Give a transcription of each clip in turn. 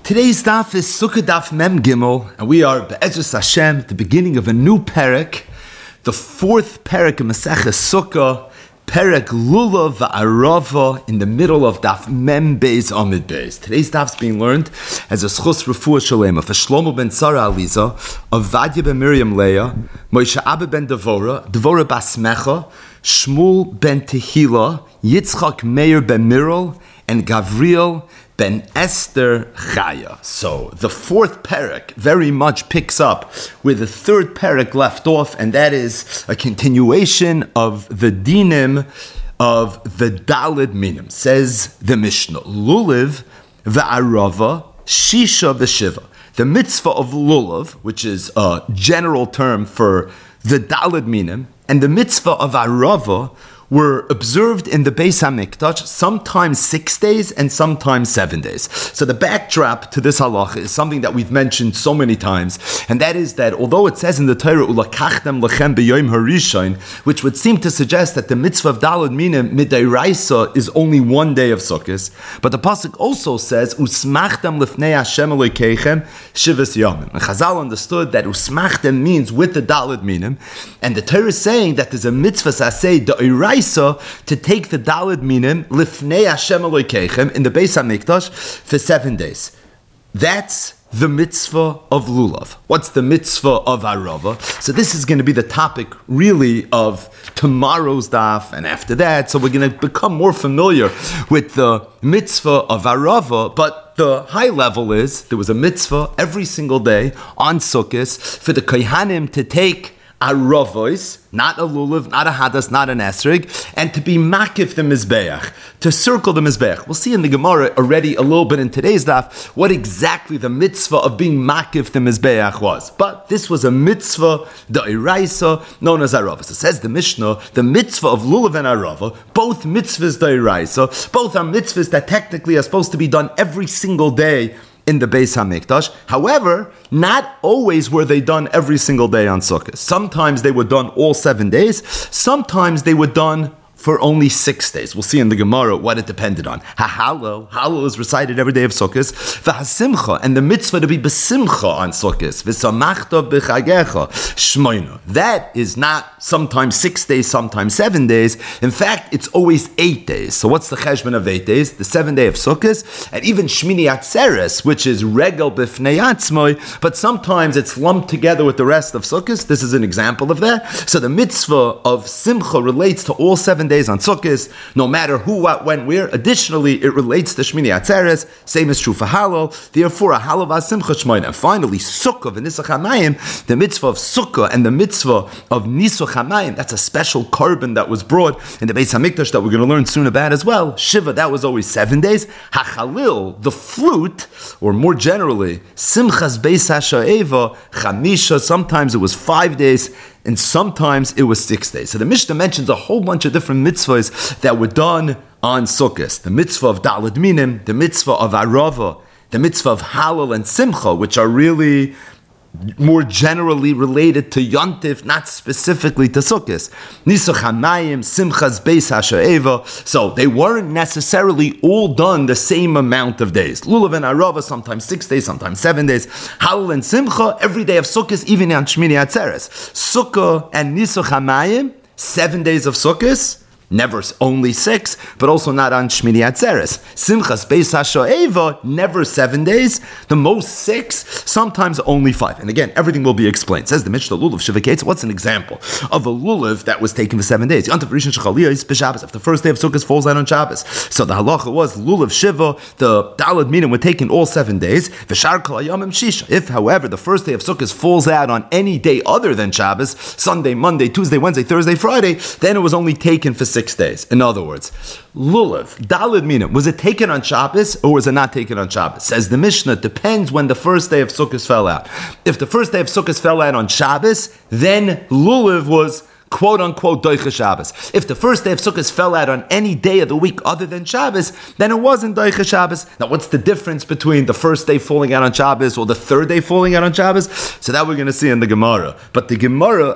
Today's daf is Sukkah Daf Mem Gimel, and we are Be'ezus Hashem at the beginning of a new perek, the fourth perek of Maseches Sukkah, perek Lulav Va'arava, in the middle of Daf Mem Beis Amid Beis. Today's daf is being learned as a Schus Refuah Shalem of Shlomo ben Tzara Aliza, of Vadya ben Miriam Leah, Moshe Abba ben Devora bas Mecha, Shmuel ben Tehila, Yitzchak Meir ben Mirol, and Gavriel ben Esther Chaya. So the fourth perek very much picks up where the third perek left off, and that is a continuation of the dinim of the Daled Minim. Says the Mishnah, Lulav va'arava shisha v'shiva. The mitzvah of lulav, which is a general term for the Daled Minim, and the mitzvah of arava were observed in the Beis HaMikdash, sometimes 6 days and sometimes 7 days. So the backdrop to this halacha is something that we've mentioned so many times, and that is that although it says in the Torah, Ulakachtem lechem b'yom harishon, which would seem to suggest that the mitzvah of Daled Minim midayraisa is only 1 day of Sukkot, but the pasuk also says, Usmachtem lifnei Hashem Elokeichem shivas yamim. And Chazal understood that Usmachtem means with the Daled Minim, and the Torah is saying that there's a mitzvah saseh da'iraisa to take the Daled Minim lifnei Hashem Elokeichem in the Beis HaMikdash for 7 days. That's the mitzvah of lulav. What's the mitzvah of arava? So this is going to be the topic really of tomorrow's daf and after that. So we're going to become more familiar with the mitzvah of arava, but the high level is there was a mitzvah every single day on Sukkot for the kohanim to take aravos, not a lulav, not a hadas, not an esrig, and to be makif the mizbeach, to circle the mizbeach. We'll see in the Gemara already a little bit in today's daf what exactly the mitzvah of being makif the mizbeach was. But this was a mitzvah da'iraisa known as aravos. It says the Mishnah, the mitzvah of lulav and arava, both mitzvahs da'iraisa, both are mitzvahs that technically are supposed to be done every single day in the Beis HaMikdash. However, not always were they done every single day on Sukkot. Sometimes they were done all 7 days. Sometimes they were done for only 6 days. We'll see in the Gemara what it depended on. Hallel is recited every day of Sukkot. V'hasimcha, and the mitzvah to be besimcha on Sukkot. V'samachta b'chagecha shmoina. That is not sometimes 6 days, sometimes 7 days. In fact, it's always 8 days. So what's the cheshbon of 8 days? The 7th day of Sukkot, and even Shmini Atzeres, which is regel b'fnei atzmoi, but sometimes it's lumped together with the rest of Sukkot. This is an example of that. So the mitzvah of simcha relates to all 7 days on Sukkot, no matter who, what, when, where. Additionally, it relates to Shmini Atzeres. Same is true for Hallel. Therefore, a Hallel v'asimcha shmoina. And finally, Sukkah v'nisach hamayim, the mitzvah of Sukkah and the mitzvah of Nisuch hamayim. That's a special carbon that was brought in the Beis Hamikdash that we're going to learn soon about as well. Shiva, that was always 7 days. Hachalil, the flute, or more generally, Simchas Beis Hasha'eva, Chamisha. Sometimes it was 5 days, and sometimes it was 6 days. So the Mishnah mentions a whole bunch of different mitzvahs that were done on Sukkot. The mitzvah of Daled Minim, the mitzvah of Arava, the mitzvah of Hallel and Simcha, which are really more generally related to Yontif, not specifically to Sukkot. Nisuch hamayim, Simchas Beis Hasha'eva. So they weren't necessarily all done the same amount of days. Lulav and Arava, sometimes 6 days, sometimes 7 days. Hallel and Simcha, every day of Sukkot, even on Shmini Atzeres. Sukkah and Nisuch hamayim, 7 days of Sukkot. Never only 6, but also not on Shmini Atzeres. Simchas Beis Hasha'eva, never 7 days. The most 6, sometimes only 5. And again, everything will be explained. Says the Mishnah, Lulav Shivakates. What's an example of a Lulav that was taken for 7 days? Yontav Rishon Shechaliyah is b'Shabbos. If the first day of Sukkot falls out on Shabbos. So the halacha was Lulav Shiva, the Daled Minim were taken all 7 days. V'shar kol hayamim shisha. If, however, the first day of Sukkot falls out on any day other than Shabbos, Sunday, Monday, Tuesday, Wednesday, Thursday, Friday, then it was only taken for 6 days. In other words, lulav, Daled Minim, was it taken on Shabbos or was it not taken on Shabbos? Says the Mishnah, depends when the first day of Sukkot fell out. If the first day of Sukkot fell out on Shabbos, then lulav was quote unquote Doicha Shabbos. If the first day of Sukkot fell out on any day of the week other than Shabbos, then it wasn't Doicha Shabbos. Now what's the difference between the first day falling out on Shabbos or the third day falling out on Shabbos? So that we're going to see in the Gemara. But the Gemara at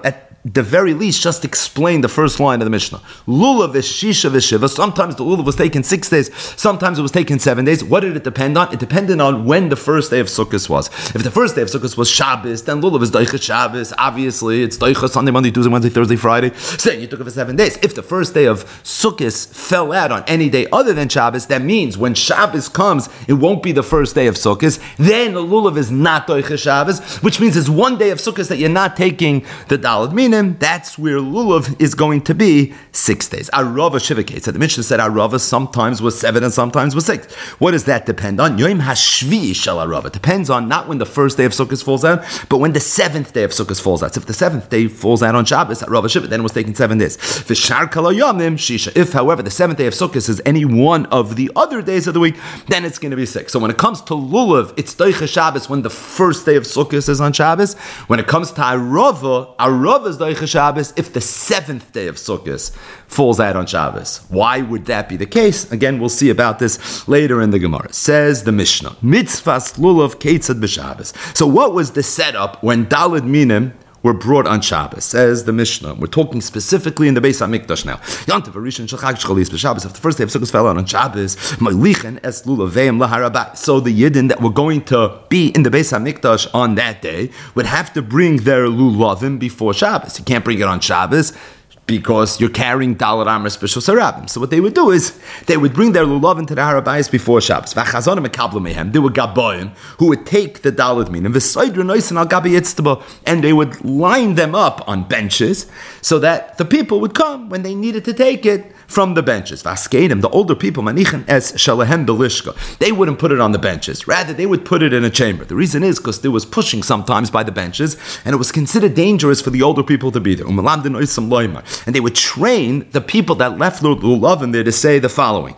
the very least, just explain the first line of the Mishnah. Lulav is shisha v'shiva. Sometimes the lulav was taken 6 days. Sometimes it was taken 7 days. What did it depend on? It depended on when the first day of Sukkot was. If the first day of Sukkot was Shabbos, then lulav is doicha Shabbos. Obviously, it's doicha Sunday, Monday, Tuesday, Wednesday, Thursday, Friday. So then you took it for 7 days. If the first day of Sukkot fell out on any day other than Shabbos, that means when Shabbos comes, it won't be the first day of Sukkot. Then the lulav is not doicha Shabbos, which means it's one day of Sukkot that you're not taking the dalad minim. That's where lulav is going to be 6 days. Arava shivakate. So the Mishnah said Arava sometimes was 7 and sometimes was 6. What does that depend on? Yom hashvi shel Arava. Depends on not when the first day of Sukkot falls out, but when the 7th day of Sukkot falls out. So if the 7th day falls out on Shabbos, Arava shiva, then it was taken 7 days. V'shar kol hayamim shisha. If, however, the 7th day of Sukkot is any one of the other days of the week, then it's going to be 6. So when it comes to lulav, it's doicha Shabbos when the first day of Sukkot is on Shabbos. When it comes to Arava, Arava is doicha Shabbos if the 7th day of Sukkot falls out on Shabbos. Why would that be the case? Again, we'll see about this later in the Gemara. Says the Mishnah, Mitzvahs lulav keitzad b'Shabbos. So what was the setup when dalad minim were brought on Shabbos? Says the Mishnah. We're talking specifically in the Beis HaMikdash now. Yontiv Arishan Shachag Shchalis b'Shabbos. If the first day of Sukkot fell out on Shabbos, Ma'lichen es lulaveim laharabai. So the Yidden that were going to be in the Beis HaMikdash on that day would have to bring their lulavim before Shabbos. You can't bring it on Shabbos because you're carrying Dalad Amr Special Sarabim. So what they would do is, they would bring their lulav into the Harabayis before Shabbos. There were Gaboim who would take the Dalad Minim, and they would line them up on benches so that the people would come when they needed to take it from the benches. The older people, they wouldn't put it on the benches. Rather, they would put it in a chamber. The reason is because there was pushing sometimes by the benches, and it was considered dangerous for the older people to be there. And they would train the people that left lulavim there to say the following: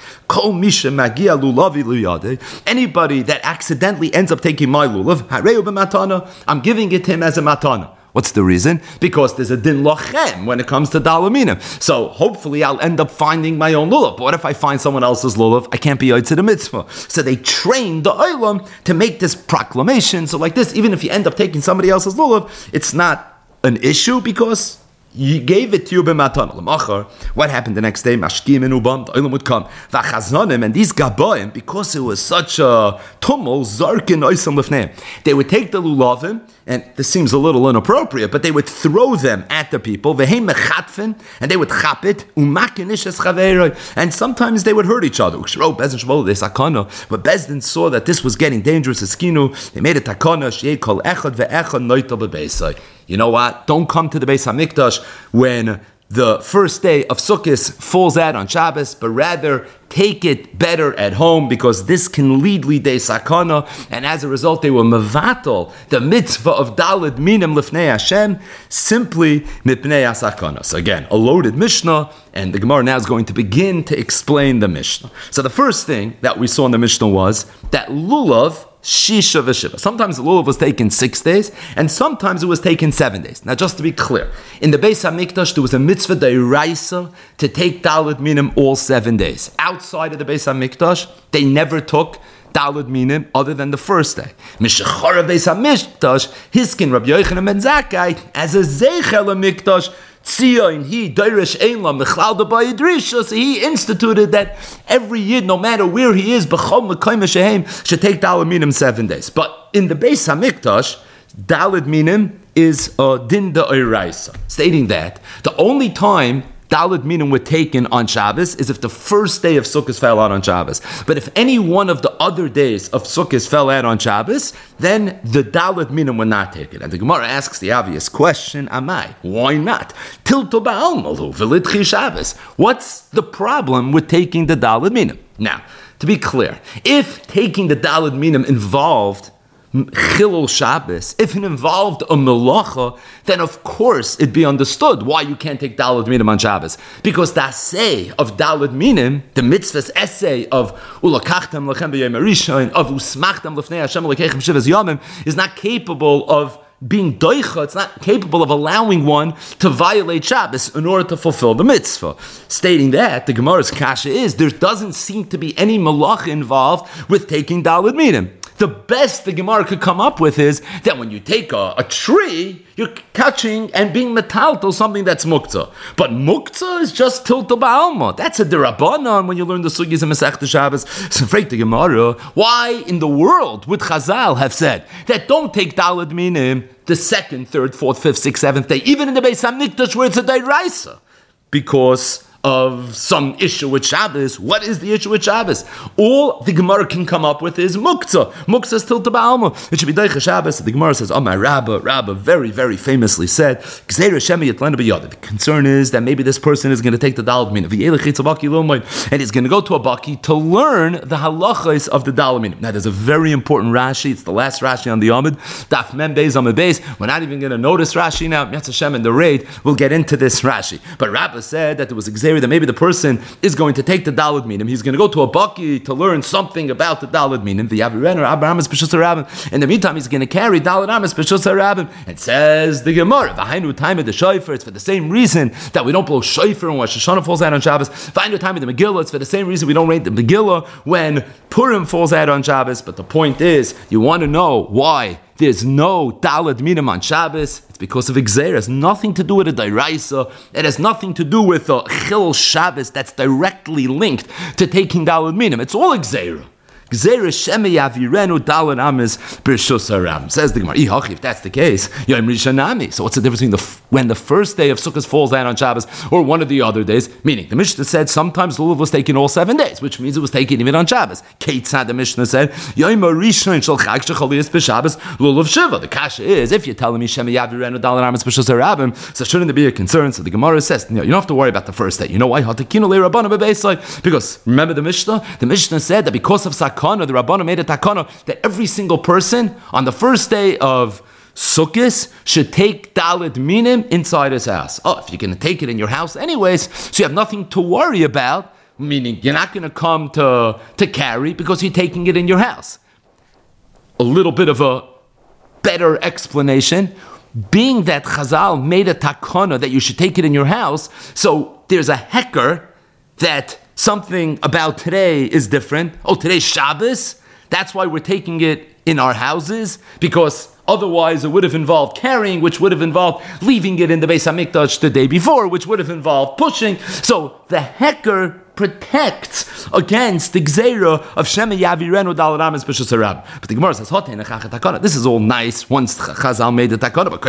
anybody that accidentally ends up taking my lulav, I'm giving it to him as a matana. What's the reason? Because there's a din lochem when it comes to dalaminim. So hopefully I'll end up finding my own lulav. But what if I find someone else's lulav? I can't be yoytze the mitzvah. So they train the olam to make this proclamation. So like this, even if you end up taking somebody else's lulav, it's not an issue because you gave it to you b'matan. What happened the next day? Mashkim and ubam, the olam would come. V'chaznanim, and these gaboim, because it was such a tumult, zarkin oisam lefneim, they would take the lulavim, and this seems a little inappropriate, but they would throw them at the people, v'heim mechatfin, and they would chap it, umakinish chaveroi, and sometimes they would hurt each other. But Bezdin saw that this was getting dangerous, they made a takana, she'ei kol echad ve'echad noital b'beisai. You know what? Don't come to the Beis HaMikdash when the first day of Sukkot falls out on Shabbos, but rather take it better at home because this can lead lidei sakana, and as a result they were mevatel the mitzvah of daled minim lifnei Hashem simply mipnei asakana. So again, a loaded Mishnah, and the Gemara now is going to begin to explain the Mishnah. So the first thing that we saw in the Mishnah was that lulav shisha v'shiva. Sometimes the lulav was taken 6 days, and sometimes it was taken 7 days. Now, just to be clear, in the Beis HaMikdash, there was a mitzvah d'oraisa to take daled minim all 7 days. Outside of the Beis HaMikdash, they never took daled minim other than the first day. Mishachara Beis HaMikdash, Hiskin Rabbi Yochanan ben Zakkai, as a zeichel HaMikdash, Tzion, he instituted that every Yid, no matter where he is, should take daled minim 7 days. But in the Beis HaMikdash, daled minim is a din d'oraisa, stating that the only time daled minim were taken on Shabbos is if the first day of Sukkot fell out on Shabbos. But if any one of the other days of Sukkot fell out on Shabbos, then the daled minim were not taken. And the Gemara asks the obvious question, Amai, why not? Tilto ba'almalu v'litchi Shabbos. What's the problem with taking the daled minim? Now, to be clear, if taking the daled minim involved Chilul Shabbos, if it involved a melacha, then of course it'd be understood why you can't take daled minim on Shabbos. Because the assay of daled minim, the mitzvah's essay of ulakachtem lechem b'yom harishon, of usmachtem lefnei Hashem lekechem shivas yamim, is not capable of being doicha. It's not capable of allowing one to violate Shabbos in order to fulfill the mitzvah. Stating that, the Gemara's kasha is, there doesn't seem to be any malacha involved with taking daled minim. The best the Gemara could come up with is that when you take a tree, you're catching and being metaltal something that's muktzah. But muktzah is just tilta ba'alma. That's a derabanan when you learn the sugis in Masechta Shabbos. So, freak the Gemara, why in the world would Chazal have said that don't take Daled Minim the second, third, fourth, fifth, sixth, seventh day, even in the Beis HaMikdash where it's a Dairaisa? Because of some issue with Shabbos. What is the issue with Shabbos? All the Gemara can come up with is muktzah. Muktzah is tilta ba'alma. It should be deicha Shabbos. The Gemara says, my Rabba very, very famously said, the concern is that maybe this person is going to take the Daled Minim, and he's going to go to a baki to learn the halachas of the Daled Minim. Now, there's a very important Rashi. It's the last Rashi on the Amud. Daf Mem Beis Amud Beis. We're not even going to notice Rashi now. Yatz Hashem in the raid. We'll get into this Rashi. But Rabba said that there was exer that maybe the person is going to take the Daled Minim. He's going to go to a baki to learn something about the Daled Minim. The Yaviren or Abrahamis B'shus HaRabbim. In the meantime, he's going to carry Daled Amis B'shus HaRabbim. It says the Gemara, V'hainu time of the shofar. It's for the same reason that we don't blow shofar when Rosh Hashanah falls out on Shabbos. V'hainu time of the Megillah. It's for the same reason we don't read the Megillah when Purim falls out on Shabbos. But the point is, you want to know why there's no Daled Minim on Shabbos. It's because of Gzeira. It has nothing to do with a Dairaisa. It has nothing to do with a Chil Shabbos that's directly linked to taking Daled Minim. It's all Gzeira. Gzeira Shemi Yavirenu Daled Amis B'Rishus HaRabbim. Says the Gemara, if that's the case, Yom Rishanami. So what's the difference between when the first day of Sukkot falls out on Shabbos or one of the other days? Meaning, the Mishnah said sometimes Lulav was taken all 7 days, which means it was taken even on Shabbos. Keitzad, the Mishnah said, Yom Rishon Shel Chag Shechaliyas B'Shabbos Lulav Shiva. The kasha is, if you're telling me Shemi Yavirenu Daled Amis B'Rishus HaRabbim, so shouldn't there be a concern? So the Gemara says, you don't have to worry about the first day. You know why? Because remember the Mishnah? The Mishnah said that because of the Rabbana made a takana that every single person on the first day of Sukkot should take Daled Minim inside his house. If you're going to take it in your house anyways, so you have nothing to worry about, meaning you're not going to come to carry because you're taking it in your house. A little bit of a better explanation, being that Chazal made a takana that you should take it in your house, so there's a hecker that something about today is different. Today's Shabbos. That's why we're taking it in our houses, because otherwise it would have involved carrying, which would have involved leaving it in the Beis HaMikdash the day before, which would have involved pushing. So the hecker protects against the gzeira of Shemi Yavirenu Daled Amis B'Rishus HaRabbim. But the Gemara says, this is all nice once Chazal made the takana, but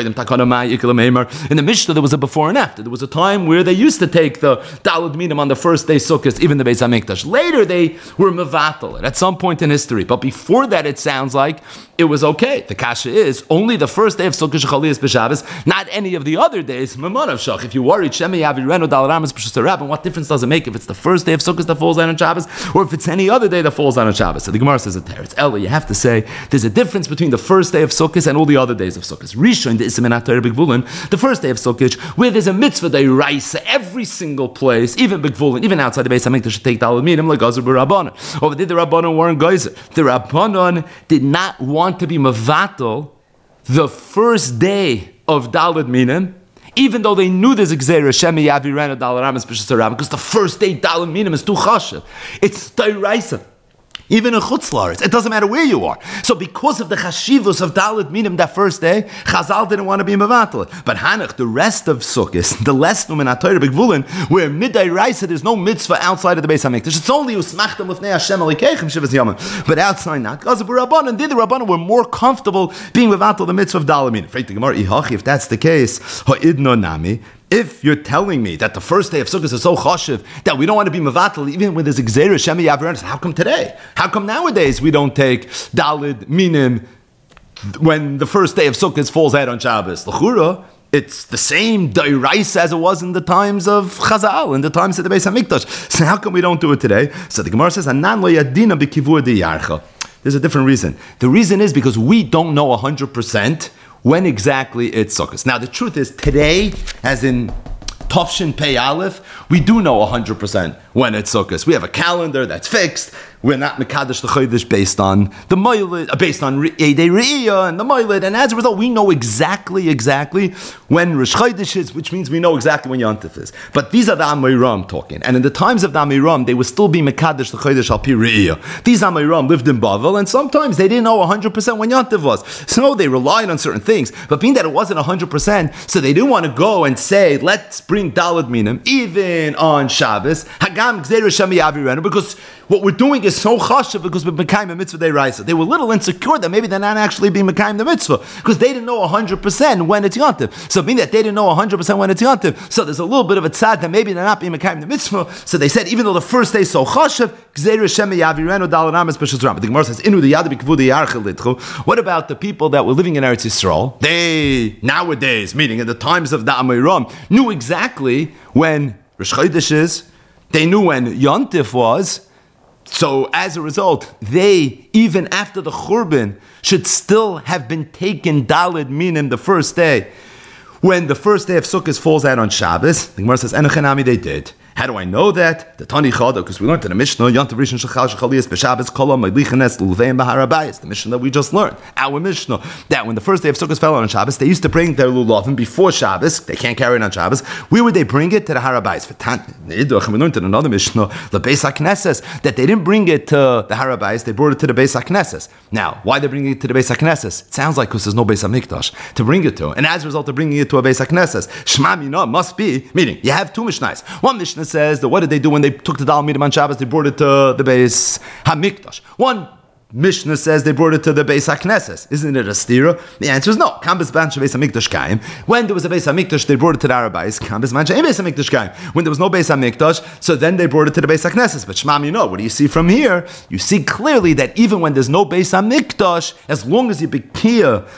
in the Mishnah there was a before and after. There was a time where they used to take the Daled Minim on the first day Sukkot, even the Beis HaMikdash. Later they were mevatel at some point in history, but before that it sounds like it was okay. The kasha is only the first day of Sukkot Shechaliyas B'Shabbos, not any of the other days. Mamanav Shach. If you worried Shemi Yavirenu Daled Amis B'Rishus HaRabbim, what difference does it make if it's the first day of Sukkot that falls out on Shabbos, or if it's any other day that falls out on Shabbos? So the Gemara says it's Ella. You have to say there's a difference between the first day of Sukkot and all the other days of Sukkot. Rishon the Isimin HaTorah B'Gvulin, the first day of Sukkot, where there's a mitzvah Dairaisa, every single place, even B'Gvulin, even outside the Beis HaMikdash, should take Daled Minim like Gazer B'Rabbanan. Over there, the Rabbanan weren't Geyser. The Rabbanan did not want to be mevatel the first day of Daled Minim, even though they knew there's a Gzeira, Shemi Yavirenu Daled Amis B'Rishus HaRabbim, because the first day Daled Minim is too chashav. It's Dairaisa. Even in Chutz La'aretz, it doesn't matter where you are. So because of the chashivus of Daled Minim that first day, Chazal didn't want to be mevatel. But Hanach, the rest of Sukkot, the less Numen HaTorah B'Gvulin, where midday Raisa, there's no mitzvah outside of the Beis HaMikdash. It's only Usmachtem L'fnei Hashem Elokeichem Shivas Yamim. But outside not. Because the Rabbanan, the Rabbanan were more comfortable being mevatel the mitzvah of Daled Minim. If that's the case, Ha'idno Nami. If you're telling me that the first day of Sukkot is so chashiv that we don't want to be mevatel even when there's a gzeira Shemi Yavirenu, how come today? How come nowadays we don't take Daled Minim when the first day of Sukkot falls out on Shabbos? L'chura, it's the same Dairaisa as it was in the times of Chazal, in the times of the Beis HaMikdash. So how come we don't do it today? So the Gemara says, Anan lo yadina b'kivur diyarcha. There's a different reason. The reason is because we don't know 100% when exactly it's Sukkot. Now, the truth is, today, as in Tofshin Pei Aleph, we do know 100% when it's Sukkot. We have a calendar that's fixed. We're not Mekadesh the Chodesh based on the Moiled, based on Eidei Re'iyah and the Moiled, and as a result, we know exactly when Rosh Chodesh is, which means we know exactly when Yontif is. But these are the Amiram talking, and in the times of the Amiram, they would still be Mekadesh the Chodesh al Pi Re'iyah. These Amiram lived in Bavel, and sometimes they didn't know 100% when Yontif was. So they relied on certain things, but being that it wasn't 100%, so they didn't want to go and say, let's bring Daled Minim, even on Shabbos, Hagam Gzeira Shemi Avirenu, because what we're doing is so chashav because we're Mekayim a mitzvah deraisa. They were a little insecure that maybe they're not actually being Mekayim the mitzvah because they didn't know 100% when it's Yontif. So being that they didn't know 100% when it's Yontif, so there's a little bit of a tzad that maybe they're not being Mekayim the mitzvah. So they said even though the first day is so chashav, Gzeira Shemi Avirenu Daled Ames B'Shus Ram. But the Gemara says Inu the Yad B'Kvud Yarchel Litchu. What about the people that were living in Eretz Yisrael? They nowadays, meaning in the times of the Amiram, knew exactly when Rosh Chodesh is. They knew when Yontif was. So as a result, they, even after the Churban, should still have been taken Daled Minim the first day. When the first day of Sukkot falls out on Shabbos, the Gemara says, Enochanami, they did. How do I know that? The Tani Chada, because we learned in the Mishnah, Yontav Rishon Shechal Shechaliyas B'Shabbos Kolam Meidlichanes Lulveim B'Harabayis. The Mishnah that we just learned, our Mishnah, that when the first day of Sukkot fell on Shabbos, they used to bring their lulavim before Shabbos. They can't carry it on Shabbos. Where would they bring it? To the Harabayis. We learned in another Mishnah, the Beis HaKnesses, that they didn't bring it to the Harabayis, they brought it to the Beis HaKnesses. Now, why they bringing it to the Beis HaKnesses? It sounds like because there's no Beis HaMikdash to bring it to. And as a result of bringing it to a Beis HaKnesses, Shema Mina must be, meaning, you have two Mishnahs. One Mishnah says that what did they do when they took the Dal Midim on Shabbos? They brought it to the Beis HaMikdash. One Mishnah says they brought it to the Beis HaKnesses. Isn't it a stira? The answer is no. Kambis ban Beis HaMikdash kaim. When there was a Beis HaMikdash, they brought it to the Arabais. Kambis ban Beis HaMikdash kaim. When there was no Beis HaMikdash, so then they brought it to the Beis HaKnesses. But Shmam, you know, what do you see from here? You see clearly that even when there's no Beis HaMikdash, as long as you bekiyah,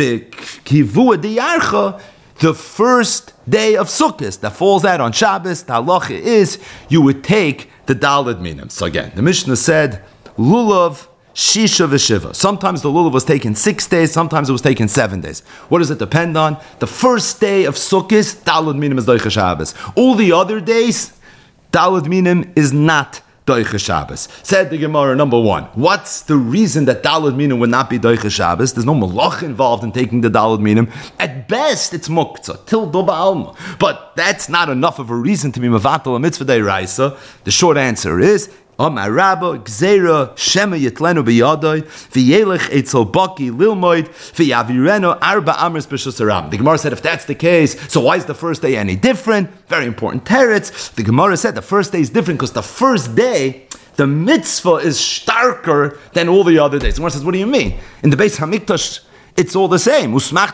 bekivua diyarcha, the first day of Sukkot that falls out on Shabbos, the halacha is you would take the Daled Minim. So again, the Mishnah said, Lulav, Shisha v'Shiva. Sometimes the Lulav was taken 6 days, sometimes it was taken 7 days. What does it depend on? The first day of Sukkot, Daled Minim is Doicha Shabbos. All the other days, Daled Minim is not Doicha Shabbos. Said the Gemara, number one, what's the reason that Daled Minim would not be Doicha Shabbos? There's no malach involved in taking the Daled Minim. At best, it's muktzah, till doba alma. But that's not enough of a reason to be mevatel a mitzvah deiraisa. The short answer is, Amar Rabba, Gzeira, Shema Yitlenu b'yadoi, v'yelech etzel baki lilmoid, v'yavirenu arba amers b'shus haram. The Gemara said, if that's the case, so why is the first day any different? Very important teretz. The Gemara said the first day is different because the first day, the mitzvah is starker than all the other days. The Gemara says, what do you mean? In the Beis HaMikdash, it's all the same. It's the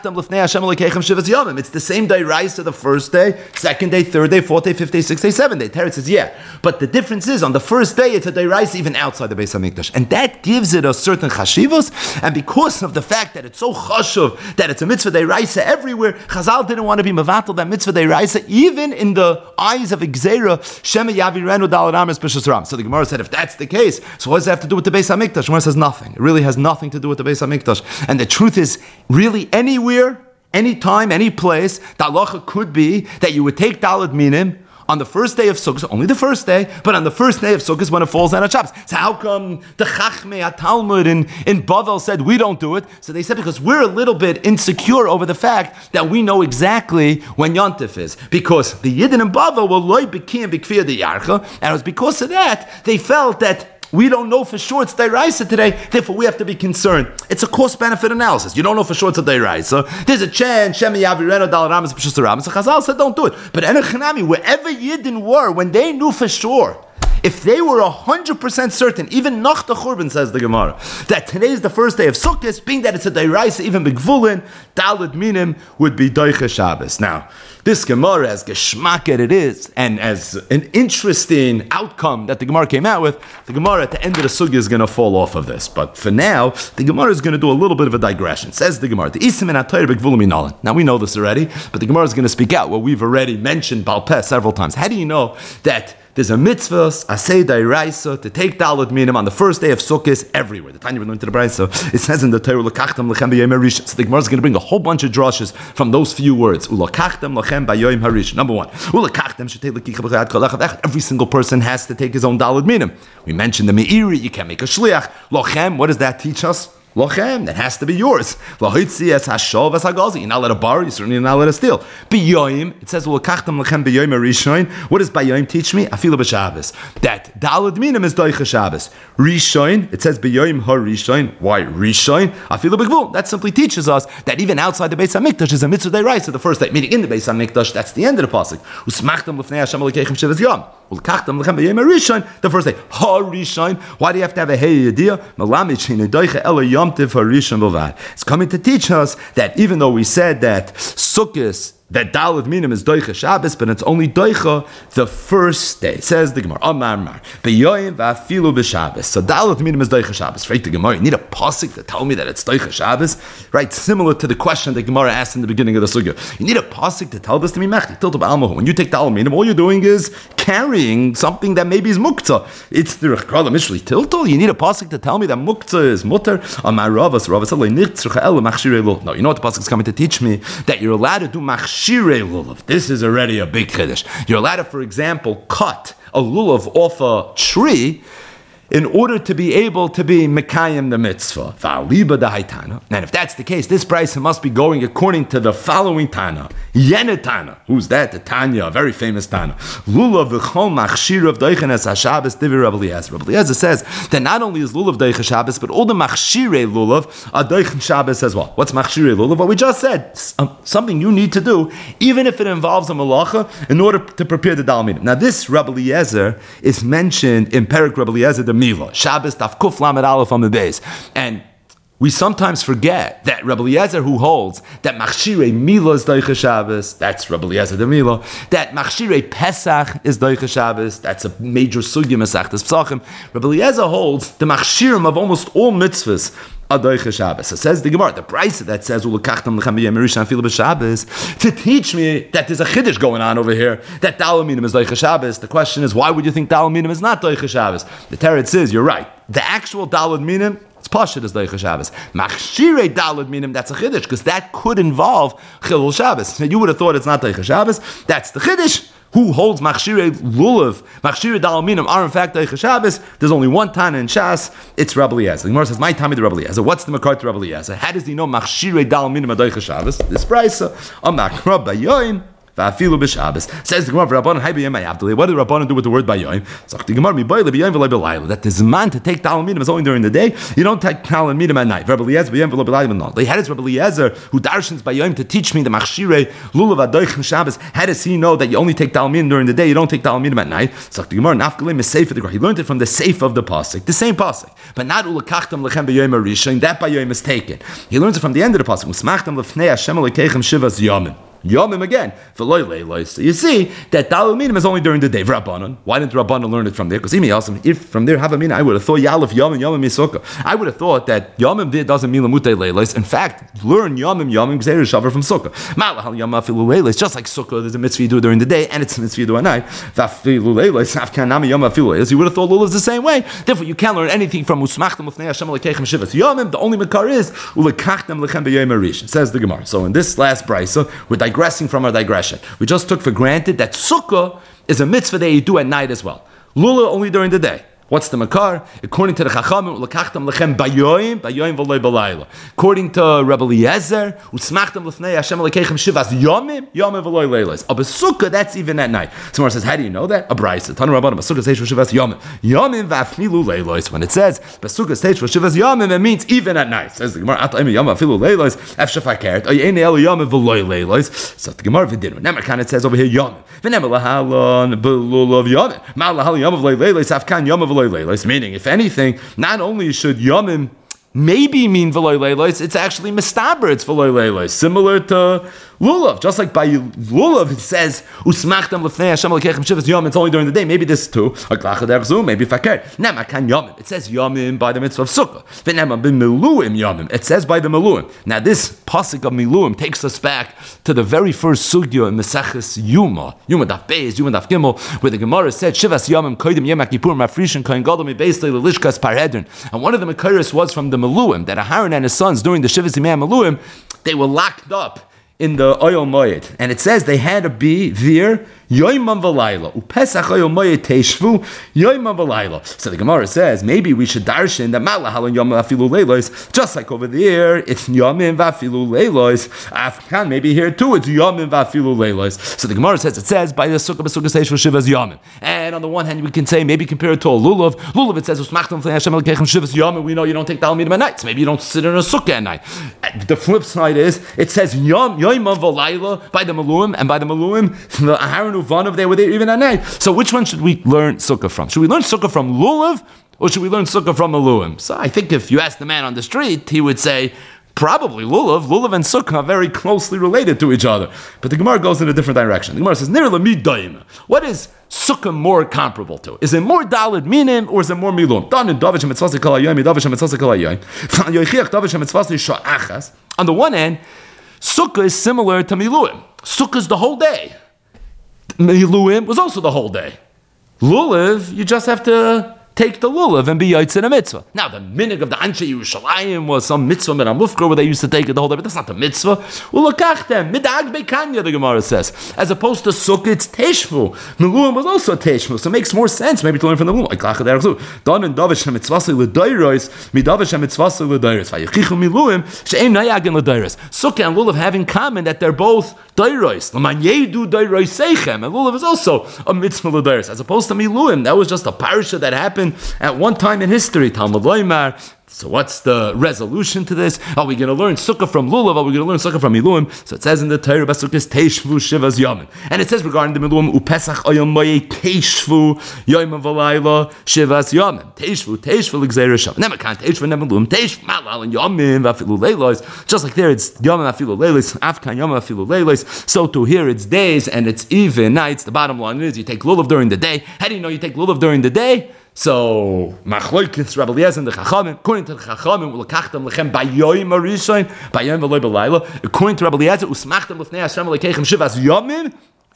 same day rise to the first day, second day, third day, fourth day, fifth day, sixth day, seventh day. Teretz says, yeah. But the difference is, on the first day, it's a day rise even outside the Beis HaMikdash. And that gives it a certain chashivos. And because of the fact that it's so chashuv, that it's a mitzvah day rise everywhere, Chazal didn't want to be mevatel that mitzvah day rise even in the eyes of Gzeira, Shema Yavirenu Daled Ames B'Shus Ram. So the Gemara said, if that's the case, so what does that have to do with the Beis HaMikdash? The Gemara says nothing. It really has nothing to do with the Beis HaMikdash. And the truth is, really anywhere, anytime, any place, the halacha could be that you would take Daled Minim on the first day of Sukkot, only the first day, but on the first day of Sukkot when it falls out on Shabbos. So how come the Chachmei Talmud in Bavel said we don't do it? So they said because we're a little bit insecure over the fact that we know exactly when Yontif is. Because the Yidden in Bavel were loy b'kiyim b'kfiyah d'yarcha, and it was because of that they felt that we don't know for sure it's Deiraisa today, therefore we have to be concerned. It's a cost-benefit analysis. You don't know for sure it's a Deiraisa. There's a chance, Shemi Yavirenu Daled Ames B'Shus Haram. So Chazal said don't do it. But Enochanami, wherever Yidden were, when they knew for sure, if they were 100% certain, even Nach the Churban, says the Gemara, that today is the first day of Sukkot, being that it's a Deiraisa, even B'Gvulin, Daled Minim would be Doicha Shabbos. Now, this Gemara, as geschmacket it is, and as an interesting outcome that the Gemara came out with, the Gemara at the end of the Sugya is going to fall off of this. But for now, the Gemara is going to do a little bit of a digression. Says the Gemara, the Isim and Atayr B'Gvulim Minalan. Now we know this already, but the Gemara is going to speak out what we've already mentioned Baal Peh several times. How do you know that There's a mitzvah, asay dairaisa, to take Daled Minim on the first day of Sukkot everywhere. The time you learn to the Brisa, it says in the Torah, L'kachtem lechem b'yom harishon. So the Gemara is going to bring a whole bunch of drushes from those few words. U'l'kachtem lechem b'yom harishon. Number one, U'l'kachtem should take l'kicha b'chayat kol echad echad. Every single person has to take his own Daled Minim. We mentioned the Meiri, you can't make a shliach. Lochem, what does that teach us? Lochem, that has to be yours. Lahitzi es hashov es hagazi. You're not allowed to borrow, you're certainly not allowed to steal. B'yoyim, it says, L'kachtem lechem b'yoyim harishon. What does b'yoyim teach me? Afilu b'Shabbos. That Daled Minim is doicha Shabbos. Rishon, it says b'yoyim harishon. Why Rishon? Afilu b'gvul. That simply teaches us that even outside the Beis HaMikdash is a mitzvah deraisa the first day. Meaning in the Beis HaMikdash, that's the end of the pasuk. Usmachtem l'fnei Hashem l'keichem shivas yom. L'kachtem lechem b'yoyim harishon. The first day. Harishon. Why do you have to have a hey yediyah? Malamid she'nei doicha ela yom. It's coming to teach us that even though we said that Sukkot, that Daled Minim is Doicha Shabbos, but it's only Doicha the first day. Says the Gemara, Amar Mar, B'yoyim v'afilu b'Shabbos. So Daled Minim is Doicha Shabbos. Right, the Gemara, you need a pasuk to tell me that it's Doicha Shabbos? Right, similar to the question that Gemara asked in the beginning of the Sugya. You need a pasuk to tell this to me, Mechti, Tilta b'Almahu. When you take Daled Minim, all you're doing is carrying something that maybe is Muktzah. It's the Rechkala Mishli Tiltal. You need a pasuk to tell me that Muktzah is Mutter. Amar Ravas, Ravas, no, you know what the pasuk is coming to teach me? That you're allowed to do Machshirei lulav. This is already a big chiddush. You're allowed to, for example, cut a lulav off a tree in order to be able to be mekayim the mitzvah. And if that's the case, this price must be going according to the following Tana. Yenetana. Who's that? The Tanya, a very famous Tana. Lulav v'chol machshir of doichenes haShabbos divi Rabbi Eliezer. Rabbi Eliezer says that not only is lulav doichen Shabbos, but all the machshirei lulav are doichen Shabbos as well. What's machshirei lulav? What we just said. Something you need to do, even if it involves a malacha, in order to prepare the Daled Minim. Now this Rabbi Eliezer is mentioned in Perek Rabbi Eliezer the Mila. Shabbos Taf Kuf Lamed Aleph on the base. And we sometimes forget that Rabbi Eliezer, who holds that Machshirei Mila is Doicha Shabbos, that's Rabbi Eliezer the Mila, that Machshirei Pesach is Doicha Shabbos, that's a major sugya Masechtas Pesachim. Rabbi Eliezer holds the Machshirim of almost all mitzvahs Doicha Shabbos. So says the Gemara, the price that says Ulakachtam Lechem B'Yom Rishon Afilu b'Shabbos, to teach me that there's a chiddush going on over here, that Daled Minim is Doicha Shabbos. The question is, why would you think Daled Minim is not Doicha Shabbos? The Teretz says, you're right. The actual Daled Minim, it's Pashut is Doicha Shabbos. Machshirei Daled Minim, that's a chiddush, because that could involve Chilul Shabbos. So you would have thought it's not Doicha Shabbos. That's the chiddush. Who holds Machshirei Lulav, Machshirei Daled Minim are in fact Doicha Shabbos. There's only one Tana in Shas, it's Rabbi Eliezer. The Gemara says, my Tami the Rabbi Eliezer. What's the Makar to Rabbi Eliezer? How does he know Machshirei Daled Minim are Doicha Shabbos? This price, Amakra Bayoim. Va'afilu b'Shabbos. Says the Gemara, Rabbanan, Hay b'yom ha'avdali. What did Rabbanan do with the word b'yoyim? So the Gemara, mi b'yom v'lay b'layla. That the zman to take Daled Minim is only during the day. You don't take Daled Minim at night. Rabbi Eliezer b'yom v'lay b'layla not. They had his Rabbi Eliezer who darshans b'yoyim to teach me the machshirei lulav adoichem Shabbos. How does he know that you only take Daled Minim during the day? You don't take Daled Minim at night. So the Gemara, nafkalim is safe for the Gemara. He learned it from the safe of the pasuk, the same pasuk, but not ulakachtam lechem b'yoyim arisha. That b'yoyim is taken. He learns it from the end of the pasuk. Usmachtam lefnei Hashem lekeichem shivas yomim. Yomim again. So you see that Daled Minim is only during the day. Rabbanon. Why didn't Rabbanon learn it from there? Because if from there Havamina, I would have thought Yalef Yomim Yomim Yisukah. I would have thought that Yomim there doesn't mean Lamutei Leilos. In fact, learn Yomim Gzeir Shavar from Sukkah. Malahal Yom Afilu Leilos. Just like Sukkah, there's a mitzvah you do during the day, and it's a mitzvah you do at night. Vafilu Leilos. Afkanami Yom Afilu Leilos. You would have thought Lulav is the same way. Therefore, you can't learn anything from Usmachtem Ufnei Hashem Lekeichem Shivas Yomim. The only makar is Ulekachtem Lechem B'Yom Arish. Says the Gemara. So in this last brisa, we're digressing from our digression. We just took for granted that Sukkah is a mitzvah that you do at night as well. Lula only during the day. What's the makar? According to the Chachamim, ulakachtam lechem bayoyim v'loy b'layla. According to Rabbi Eliezer, utzmachtam lefnei Hashem lekeichem shivas yomim v'loy leilos. A besukah, that's even at night. Someone says, how do you know that? A brayso. Tanu Rabbanim, besukah says shivas yomim v'afilu leilos. When it says besukah says shivas yomim, it means even at night. Says the Gemara, atayim yomim v'afilu leilos. Efshafar keret. Oyein elu yomim v'loy leilos. So the Gemara v'dinu. Nemerkan it says over here yomim. V'nemer lahalon b'lulav yomim. Mal lahal yomim v'loy leilos. Afkan yomim v'loy. Meaning, if anything, not only should Yomim maybe mean v'loy leilos, it's actually mistaber, it's v'loy leilos, similar to lulav. Just like by lulav, it says, usmachtem lefnei Hashem l'keichem shivas yom, it's only during the day. Maybe this too, maybe fakir. Nema kan yomim. It says yomim by the mitzvah of sukkah. V'nema b'miluim yomim. It says by the miluim. Now this pasuk of miluim takes us back to the very first sugya in Maseches Yuma daf beis, Yuma daf gimel, where the Gemara said, shivas yomim koidim yom kippur mafrishin koin gadol mi beis leilishkas parhedrin. And one of the Mekayros was from the Maluim, that Aharon and his sons during the Shivas Yimei Maluim, they were locked up in the Oyel Moed. And it says they had to be there Yoimam V'Layla. Upesach Oyel Moed Teishvu Yoimam V'Layla. So the Gemara says, maybe we should darshan that Mala Halon Yom Vafilu Leilos, just like over there, it's Yomim Vafilu Leilos. Afkan, maybe here too, it's Yomim Vafilu Leilos. So the Gemara says, it says, by the Sukkah B'Sukkah Teishvu Shivas Yomim. And on the one hand, we can say, maybe compare it to a Lulav. Lulav, it says, Usmachtam V'Lei Hashem L'keichem Shivas Yomim. We know you don't take the Almidim at night. So maybe you don't sit in a Sukkah at night. The flip side is, it says Yoimam V'Layla by the Maluim, and by the Maluim, the Aharon Uvanov, they were there even at night. So which one should we learn Sukkah from? Should we learn Sukkah from Lulav, or should we learn Sukkah from Maluim? So I think if you ask the man on the street, he would say, probably Lulav. Lulav and Sukkah are very closely related to each other. But the Gemara goes in a different direction. The Gemara says, what is Sukkah more comparable to? Is it more Daled Minim, or is it more Milum? On the one hand, Sukkah is similar to Miluim. Sukkah is the whole day. Miluim was also the whole day. Lulav, you just have to take the lulav and be yaitz in a mitzvah. Now, the minig of the Anshe Yerushalayim was some mitzvah mit Amufkar where they used to take it the whole day, but that's not the mitzvah. Ulakachtem, midag bekanya, the Gemara says. As opposed to Sukkah, it's Teshvu. Miluim was also Teshvu, so it makes more sense maybe to learn from the Miluim. Like Lachad Erechzu. Don and Davish HaMitzvasi L'Dairos, Midavish HaMitzvasi L'Dairos. Vayechichu Miluim, She'ein Nayagin L'Dairos. Sukkah and Lulav have in common that they're both Dairos. L'man Yedu Dairos Seichem. And Lulav is also a mitzvah L'Dairos. As opposed to Miluim, that was just a parasha that happened at one time in history. Talmud Loimar. So what's the resolution to this? Are we going to learn Sukkah from Lulav? Are we going to learn Sukkah from Miluim? So it says in the Torah, Basukkahs Teishvu Shivas Yamin. And it says regarding the Miluim, Upesach Oyom Moye Teishvu Yom Valayla Shivas Yamin. Teishvu L'Gzeir Sham. Nemakan Teishvu Nemiluim Teishvu Malal and Yamin Vafilu Leilos. Just like there, it's Yamin Vafilu Leilos. Afkan Yamin Vafilu Leilos. So to here, it's days and it's even nights. The bottom line is you take Lulav during the day. How do you know you take Lulav during the day? So, Machloikis Rabbi Eliezer and the Chachamim, according to the Chachamim, will lakachtem lechem bayoyim arishayin, bayom v'loy b'layla. According to Rabbi Eliezer, usmachtem lefnei Hashem l'keichem shivas yomim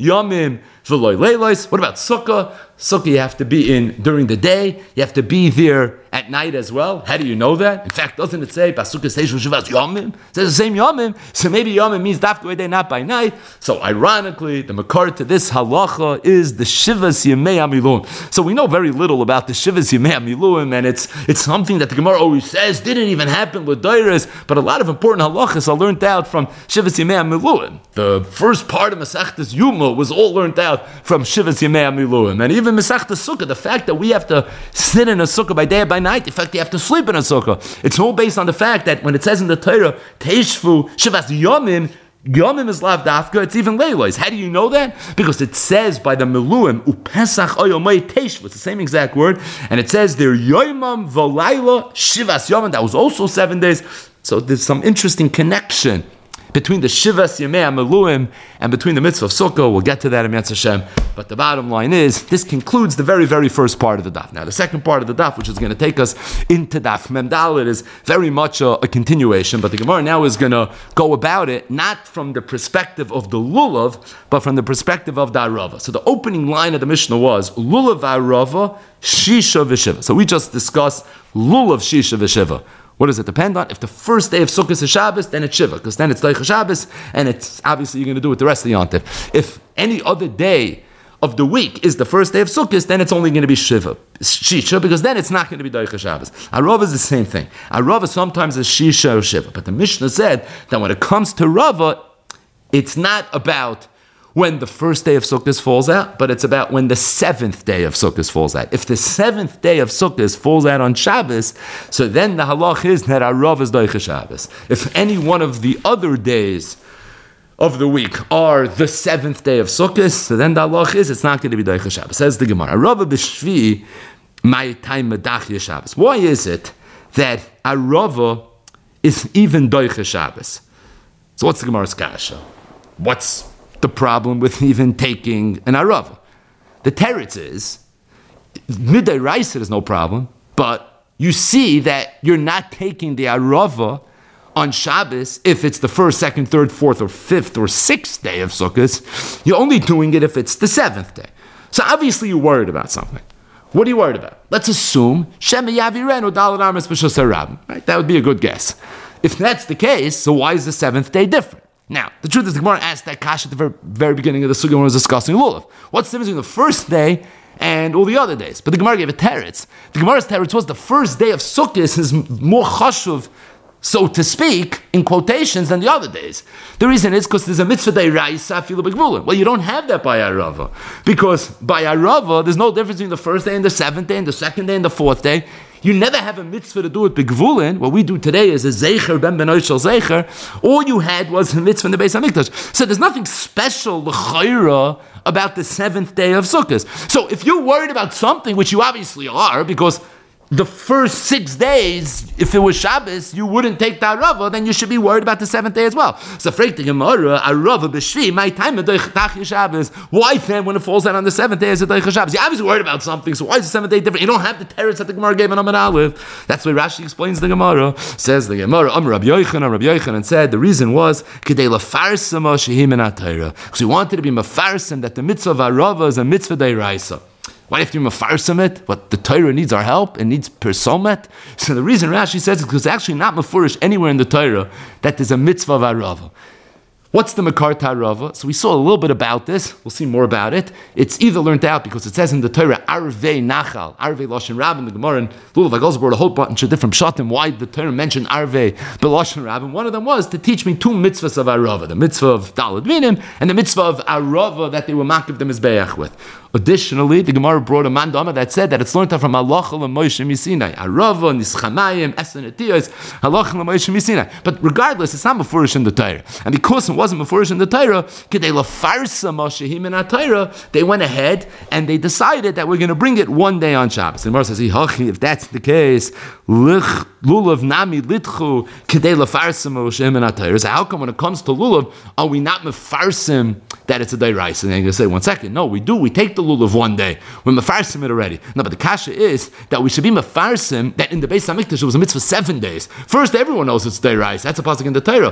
v'loy leilos. What about Sukkah? Sukkah you have to be in during the day. You have to be there at night as well. How do you know that? In fact, doesn't it say Basukkah Seishu Shivas Yomim? It says the same Yomim. So maybe Yomim means dafka day, not by night. So ironically, the makar to this halacha is the Shivas Yemei Amiluim. So we know very little about the Shivas Yemei Amiluim, and it's something that the Gemara always says didn't even happen with Dairas, but a lot of important halachas are learned out from Shivas Yemei Amiluim. The first part of Masechtas Yuma was all learned out from Shivas Yemei Amiluim, and even Masechtas Sukkah, the fact that we have to sit in a Sukkah by day or by night, in fact, you have to sleep in a Sukkah. It's all based on the fact that when it says in the Torah, Teishvu Shivas Yomim, Yomim is lav dafka, it's even leilos. How do you know that? Because it says by the Miluim, Upesach Oyomay Teishvu, it's the same exact word, and it says there, Yoimam V'Layla Shivas Yomim, that was also 7 days. So there's some interesting connection between the Shivas Yemei Miluim and between the mitzvah of Sukkah. We'll get to that in Yetz Hashem. But the bottom line is, this concludes the very, very first part of the daf. Now, the second part of the daf, which is going to take us into daf Mem Dalet, is very much a continuation. But the Gemara now is going to go about it not from the perspective of the Lulav, but from the perspective of the Arava. So the opening line of the Mishnah was, Lulav Arava, Shisha V'Shiva. So we just discussed Lulav Shisha V'Shiva. What does it depend on? If the first day of Sukkot is Shabbos, then it's Shiva, because then it's Deicha Shabbos, and it's obviously you're going to do it the rest of the Yontif. If any other day of the week is the first day of Sukkot, then it's only going to be Shisha, because then it's not going to be Deicha Shabbos. Arava is the same thing. Arava sometimes is Shisha or Shiva, but the Mishnah said that when it comes to Rava, it's not about when the first day of Sukkot falls out, but it's about when the 7th day of Sukkot falls out. If the 7th day of Sukkot falls out on Shabbos, so then the halach is that Arav is Deicha Shabbos. If any one of the other days of the week are the 7th day of Sukkot, so then the halach is it's not going to be Deicha Shabbos. Says the Gemara, Arav b'shvi my time medachya Shabbos. Why is it that Arava is even Doicha Shabbos. So what's the Gemara's kasha? What's the problem with even taking an Arava? The teretz is, midday rice is no problem, but you see that you're not taking the Arava on Shabbos if it's the first, second, third, fourth, or fifth, or sixth day of Sukkot. You're only doing it if it's the seventh day. So obviously you're worried about something. What are you worried about? Let's assume Shema Yavirenu Dalad Armas B'Shus HaRabim. Right? That would be a good guess. If that's the case, so why is the seventh day different? Now, the truth is the Gemara asked that kasha at the very beginning of the sugya when it was discussing Lulav. What's the difference between the first day and all the other days? But the Gemara gave a teretz. The Gemara's teretz was the first day of Sukkot is more chashuv, so to speak, in quotations, than the other days. The reason is because there's a mitzvah day raisa afilu b'gvulin. Well, you don't have that by Arava. Because by Arava, there's no difference between the first day and the seventh day and the second day and the fourth day. You never have a mitzvah to do it b'gvulin. What we do today is a zeicher ben benoy shel zeicher. All you had was a mitzvah in the Beis HaMikdash. So there's nothing special l'chayra about the seventh day of Sukkot. So if you're worried about something, which you obviously are, because the first 6 days, if it was Shabbos, you wouldn't take the Arava, then you should be worried about the seventh day as well. So, fragt the Gemara, Arava b'shvi, my time of Shabbos. Why then, when it falls out on the seventh day, is it Doich Shabbos? You're obviously worried about something, so why is the seventh day different? You don't have the teretz that the Gemara gave on Amar Aleph. That's why Rashi explains the Gemara. Says the Gemara, Rabbi Yochanan said the reason was Kedei lafarsama shehim min atayra, because we wanted to be mafarsim that the mitzvah of Arava is a mitzvah deiraisa. Why do you have to be mafarsim it? What, the Torah needs our help? It needs persomet? So the reason Rashi says is because it's actually not mafurish anywhere in the Torah that there's a mitzvah of Arava. What's the Makar Ta'arava? So we saw a little bit about this. We'll see more about it. It's either learned out because it says in the Torah, Arvei Nachal, Arvei Lashon Rabin, the Gemara, and Lulav also brought a whole bunch of different pshatim. Why the Torah mentioned Arvei B'Lashon Rabin? One of them was to teach me 2 mitzvahs of Arava, the mitzvah of Dalad Minim, and the mitzvah of Arava that they were makiv the Mizbeach with. Additionally, the Gemara brought a mandama that said that it's learned out from Halachah l'Moshe Misinai, Arava, Nischamayim, Esen Etiyos, Halachah l'Moshe Misinai. But regardless, it's not mefurish in the Torah, and because it wasn't mefurish in the Torah, Kedei lafarsa Moshe in Torah, they went ahead and they decided that we're going to bring it one day on Shabbos. And the Gemara says, if that's the case, lulav nami litchu Kedei lafarsa Moshe in Torah. So how come when it comes to lulav, are we not mefarsim that it's a day rice? And they're going to say, 1 second, no, we do. We take the lulav one day. We're mefarsim it already. No, but the kasha is that we should be mefarsim that in the Beis HaMikdash it was a mitzvah 7 days. First, everyone knows it's day rice. That's a pasuk in the Torah.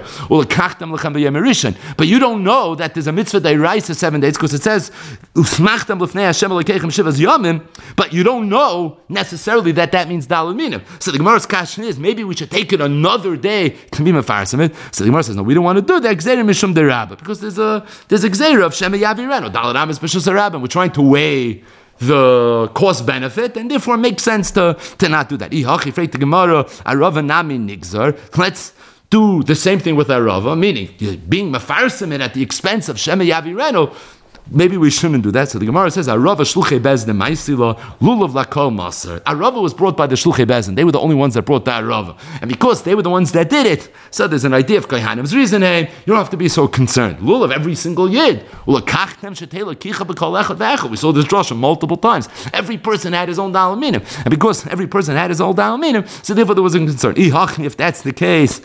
But you don't know that there's a mitzvah day rice for 7 days because it says usmachtam l'fnei Hashem Elokeichem shivas yamim. But you don't know necessarily that means daled minim. So the Gemara's kasha is maybe we should take it another day to be mefarsim it. So the Gemara says no, we don't want to do that. Gzeira mishum derabah because there's a gzeira of Shema Yavirenu daled amas b'shus harabim. We're trying to weigh the cost benefit, and therefore it makes sense to not do that. Let's do the same thing with Arava, meaning being mefarsim it at the expense of Shema Yavirenu. Maybe we shouldn't do that. So the Gemara says, Arava shluchei bezdin ma'isila lulav lakol maser. Arava was brought by the shluchei bezdin. They were the only ones that brought the Arava. And because they were the ones that did it, so there's an idea of Kohanim's reasoning. You don't have to be so concerned. Lulav every single yid. We saw this drasha multiple times. Every person had his own dalaminim. And because every person had his own dalaminim, so therefore there wasn't concern. If that's the case,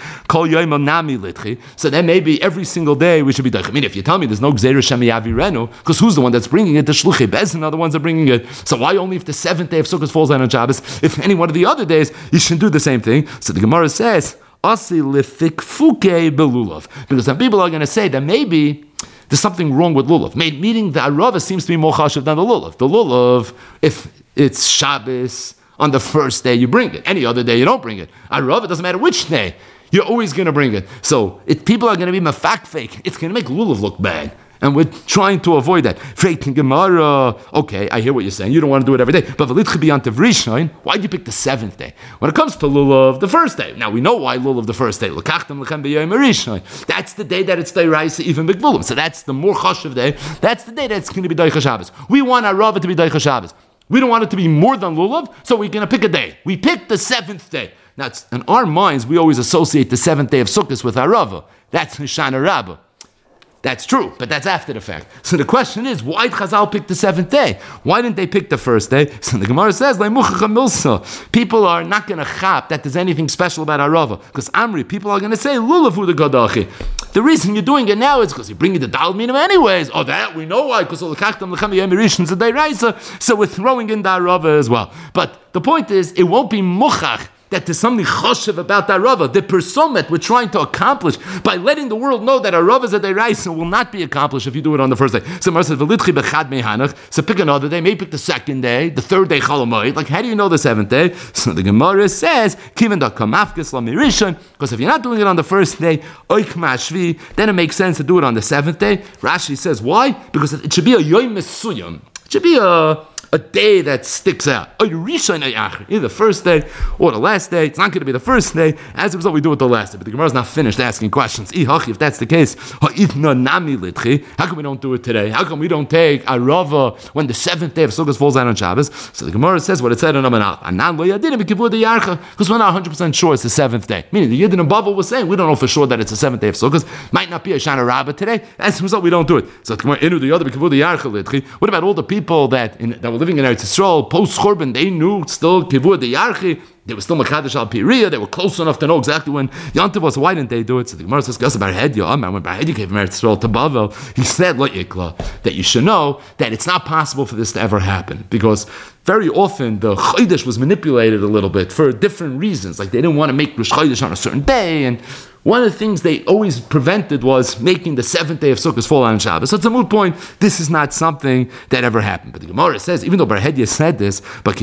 so then maybe every single day we should be doich. I mean, if you tell me there's no gzeira Shema Yavirenu, because who's the one that's bringing it? The Shluchei Bezdin are the ones that are bringing it. So why only if the 7th day of Sukkot falls out on Shabbos? If any one of the other days, you should do the same thing. So the Gemara says, Asi lifikfuke belulav. Because some people are going to say that maybe there's something wrong with lulav. Meaning the Arava seems to be more chashuv than the lulav. The lulav, if it's Shabbos, on the first day you bring it. Any other day you don't bring it. Arava, it doesn't matter which day. You're always going to bring it. So if people are going to be mafak fake, it's going to make lulav look bad. And we're trying to avoid that. Okay, I hear what you're saying. You don't want to do it every day. But why do you pick the 7th day? When it comes to lulav, the first day. Now we know why lulav the first day. That's the day that it's Deiraisa, even B'Gvulim. So that's the more chashuv day. That's the day that's going to be Doich Shabbos. We want our Rava to be Doich Shabbos. We don't want it to be more than lulav, so we're going to pick a day. We pick the 7th day. Now, in our minds, we always associate the 7th day of Sukkot with our Rava. That's Hoshana Rabbah. That's true, but that's after the fact. So the question is, why did Chazal pick the 7th day? Why didn't they pick the first day? So the Gemara says, people are not going to chap that there's anything special about Arava. Because Amri, people are going to say, Lulavu the Gadachi. The reason you're doing it now is because you're bringing the Dal Minim anyways. Oh, that we know why, because so we're throwing in the Arava as well. But the point is, it won't be muchach that there's something choshev about that Rava. The persomet we're trying to accomplish by letting the world know that a Rava is a deraisa will not be accomplished if you do it on the first day. So Mar says, so pick another day, maybe pick the second day, the third day chalamoid. Like, how do you know the 7th day? So the Gemara says, because if you're not doing it on the first day, then it makes sense to do it on the 7th day. Rashi says, why? Because it should be a yoim mesuyam. It should be a day that sticks out. Either the first day or the last day. It's not going to be the first day. As a result, we do it the last day. But the Gemara is not finished asking questions. If that's the case, how come we don't do it today? How come we don't take a Rava when the 7th day of Sukkot falls out on Shabbos? So the Gemara says what it said in Amanal. Because we're not 100% sure it's the 7th day. Meaning the Yidden and Bavel was saying we don't know for sure that it's the 7th day of Sukkot. Might not be a Shana Rabbah today. As a result, we don't do it. So what about all the people that were living in Eretz Yisrael post Churban? They knew still Kivur the Yarchi. They were still Makadosh al Piriya. They were close enough to know exactly when Yantiv was. Why didn't they do it? So the Gemara says, when Barhedya came from Eretz Yisrael to Bavel, he said that you should know that it's not possible for this to ever happen, because very often the Chodesh was manipulated a little bit for different reasons. Like they didn't want to make Rosh Chodesh on a certain day, and one of the things they always prevented was making the 7th day of Sukkot fall on Shabbos. So it's a moot point. This is not something that ever happened. But the Gemara says, even though Barhedya said this,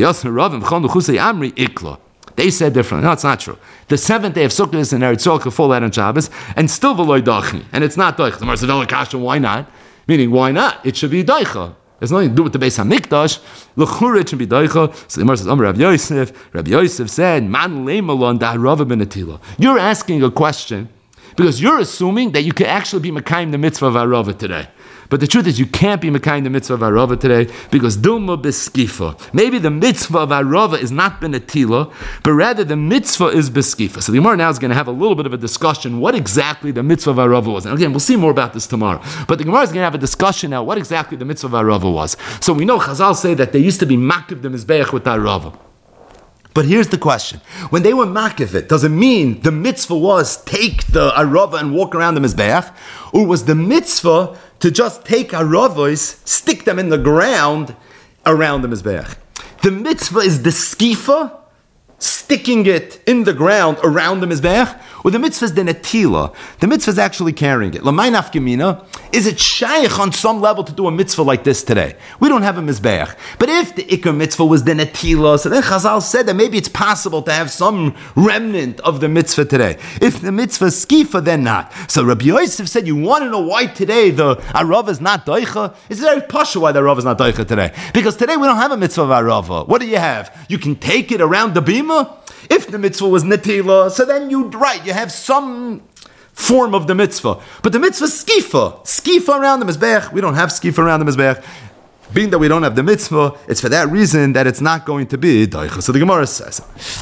they said differently. No, it's not true. The 7th day of Sukkot is in Eretz Yisrael could fall out on Shabbos, and still v'loy dachni, and it's not doicha. The Gemara says, why not? Meaning, why not? It should be doicha. There's nothing to do with the Beis HaMikdash. L'chura it should be doicha. So the Gemara says, Rabbi Yosef. Rabbi Yosef said, Man leimalon da Rava ben Atila. You're asking a question because you're assuming that you can actually be Mekayim the mitzvah of Arava today. But the truth is, you can't be Mekayim the mitzvah of Arava today because Dilma beskifa. Maybe the mitzvah of Arava is not benatila, but rather the mitzvah is beskifa. So the Gemara now is going to have a little bit of a discussion what exactly the mitzvah of Arava was. And again, we'll see more about this tomorrow. But the Gemara is going to have a discussion now what exactly the mitzvah of Arava was. So we know Chazal say that they used to be makiv the mizbeach with Arava. But here's the question. When they were makiv it, does it mean the mitzvah was take the Arava and walk around the mizbeach? Or was the mitzvah to just take Aravos, stick them in the ground around the Mizbeach? The mitzvah is the skifa, sticking it in the ground around the Mizbeach, or the mitzvah is the netila. The mitzvah is actually carrying it. L'may nafkamina, is it shaykh on some level to do a mitzvah like this today? We don't have a Mizbeach. But if the ikar mitzvah was the netila, so then Chazal said that maybe it's possible to have some remnant of the mitzvah today. If the mitzvah is skifa, then not. So Rabbi Yosef said, you want to know why today the Arava is not doicha? It's very pasha why the Arava is not doicha today. Because today we don't have a mitzvah of Arava. What do you have? You can take it around the bima. If the mitzvah was netila, so then you have some form of the mitzvah. But the mitzvah is skifa around the mizbeach. We don't have skifa around the mizbeach. Being that we don't have the mitzvah, it's for that reason that it's not going to be doicha. So the Gemara says,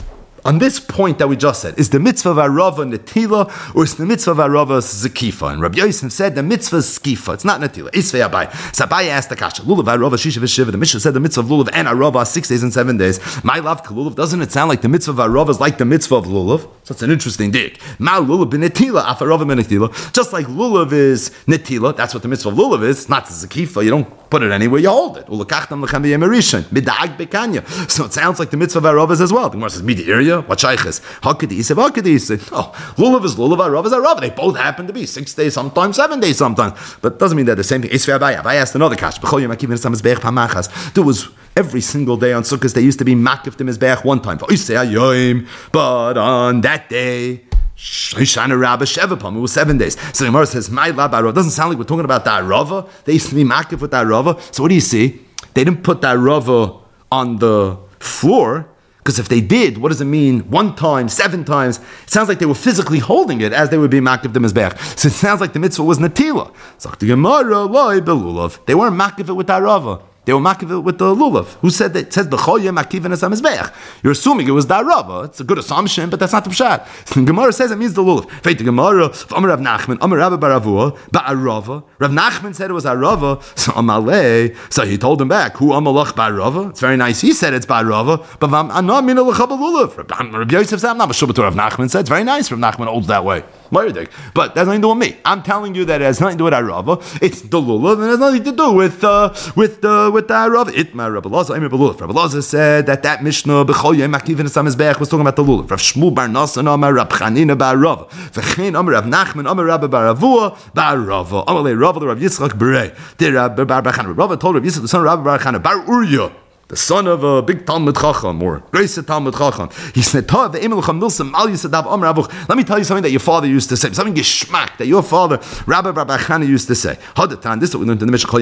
on this point that we just said, is the mitzvah of Arava netila, or is the mitzvah of Arava zekifa? And Rabbi Yosef said the mitzvah is skifa. It's not netila. Isvei Abai. So Abai asked the kasha, lulav Arava shisha v'shiva. The Mishnah said the mitzvah of lulav and Arava are 6 days and 7 days. My love lulav. Doesn't it sound like the mitzvah of Arava is like the mitzvah of lulav? So it's an interesting dig. Ma lulav ben netila, af Arava ben netila. Just like lulav is netila, that's what the mitzvah of lulav is. It's not zekifa. You don't put it anywhere, you hold it. So it sounds like the mitzvah of Arava is as well. The Gemara says, midi area. What shayches? Hakadi said, Hakadi said, oh, lulav is lulav, Arava is Arava. They both happen to be 6 days, sometimes 7 days, sometimes. But it doesn't mean they're the same thing. I asked another kash. There was every single day on Sukkot, they used to be makif the mizbeach one time. But on that day, Shana Rabba Shevapam, it was 7 days. So the Gemara says, my lab Arava. It doesn't sound like we're talking about the Arava. They used to be makif with the Arava. So what do you see? They didn't put the Arava on the floor. Because if they did, what does it mean? 1 time, 7 times? It sounds like they were physically holding it as they would be makif the mizbeach. So it sounds like the mitzvah was netila. So the Gemara, loy belulav. They weren't makif it with Arava. They were makiv with the lulav. Who said that? It says b'chol yom makiv es hamizbeach. You're assuming it was the Rava. It's a good assumption, but that's not the pshat. The Gemara says it means the lulav. Feit the Gemara, Amar Rav Nachman, Amar Rabba bar Avua, ba'arava. Rav Nachman said it was Arava, so Amalei. So he told him back, who Amalach ba'arava? It's very nice. He said it's ba'arava, but Anam min alachab lulav. Rabbi Yosef said, I'm not sure what Rav Nachman said. It's very nice. Rav Nachman holds that way. But that's nothing to do with me. I'm telling you that it has nothing to do with Arava. It's the lulav, and it has nothing to do with the Arava. Itmar Rabbi Lazar, Rabbi Lazar said that Mishnah b'chol yom makiv es hamizbeach was talking about the lulav. Rav Shmuel bar Nasan Amar Rab Chanina bar Arava. V'chein Amar Rav Nachman Amar Rabba bar Avua bar Arava. Amalei Rava the Rav Yitzchak Berei. The Rabbi bar Chana. Rava told Rav Yitzchak the son of Rabbi bar Chana bar Uriah, the son of a big Talmud Chacham, or grace Talmud Chacham. He said, let me tell you something that your father used to say, something geschmack that your father, Rabbi Chana, used to say. This is what we learned in the Mishnah.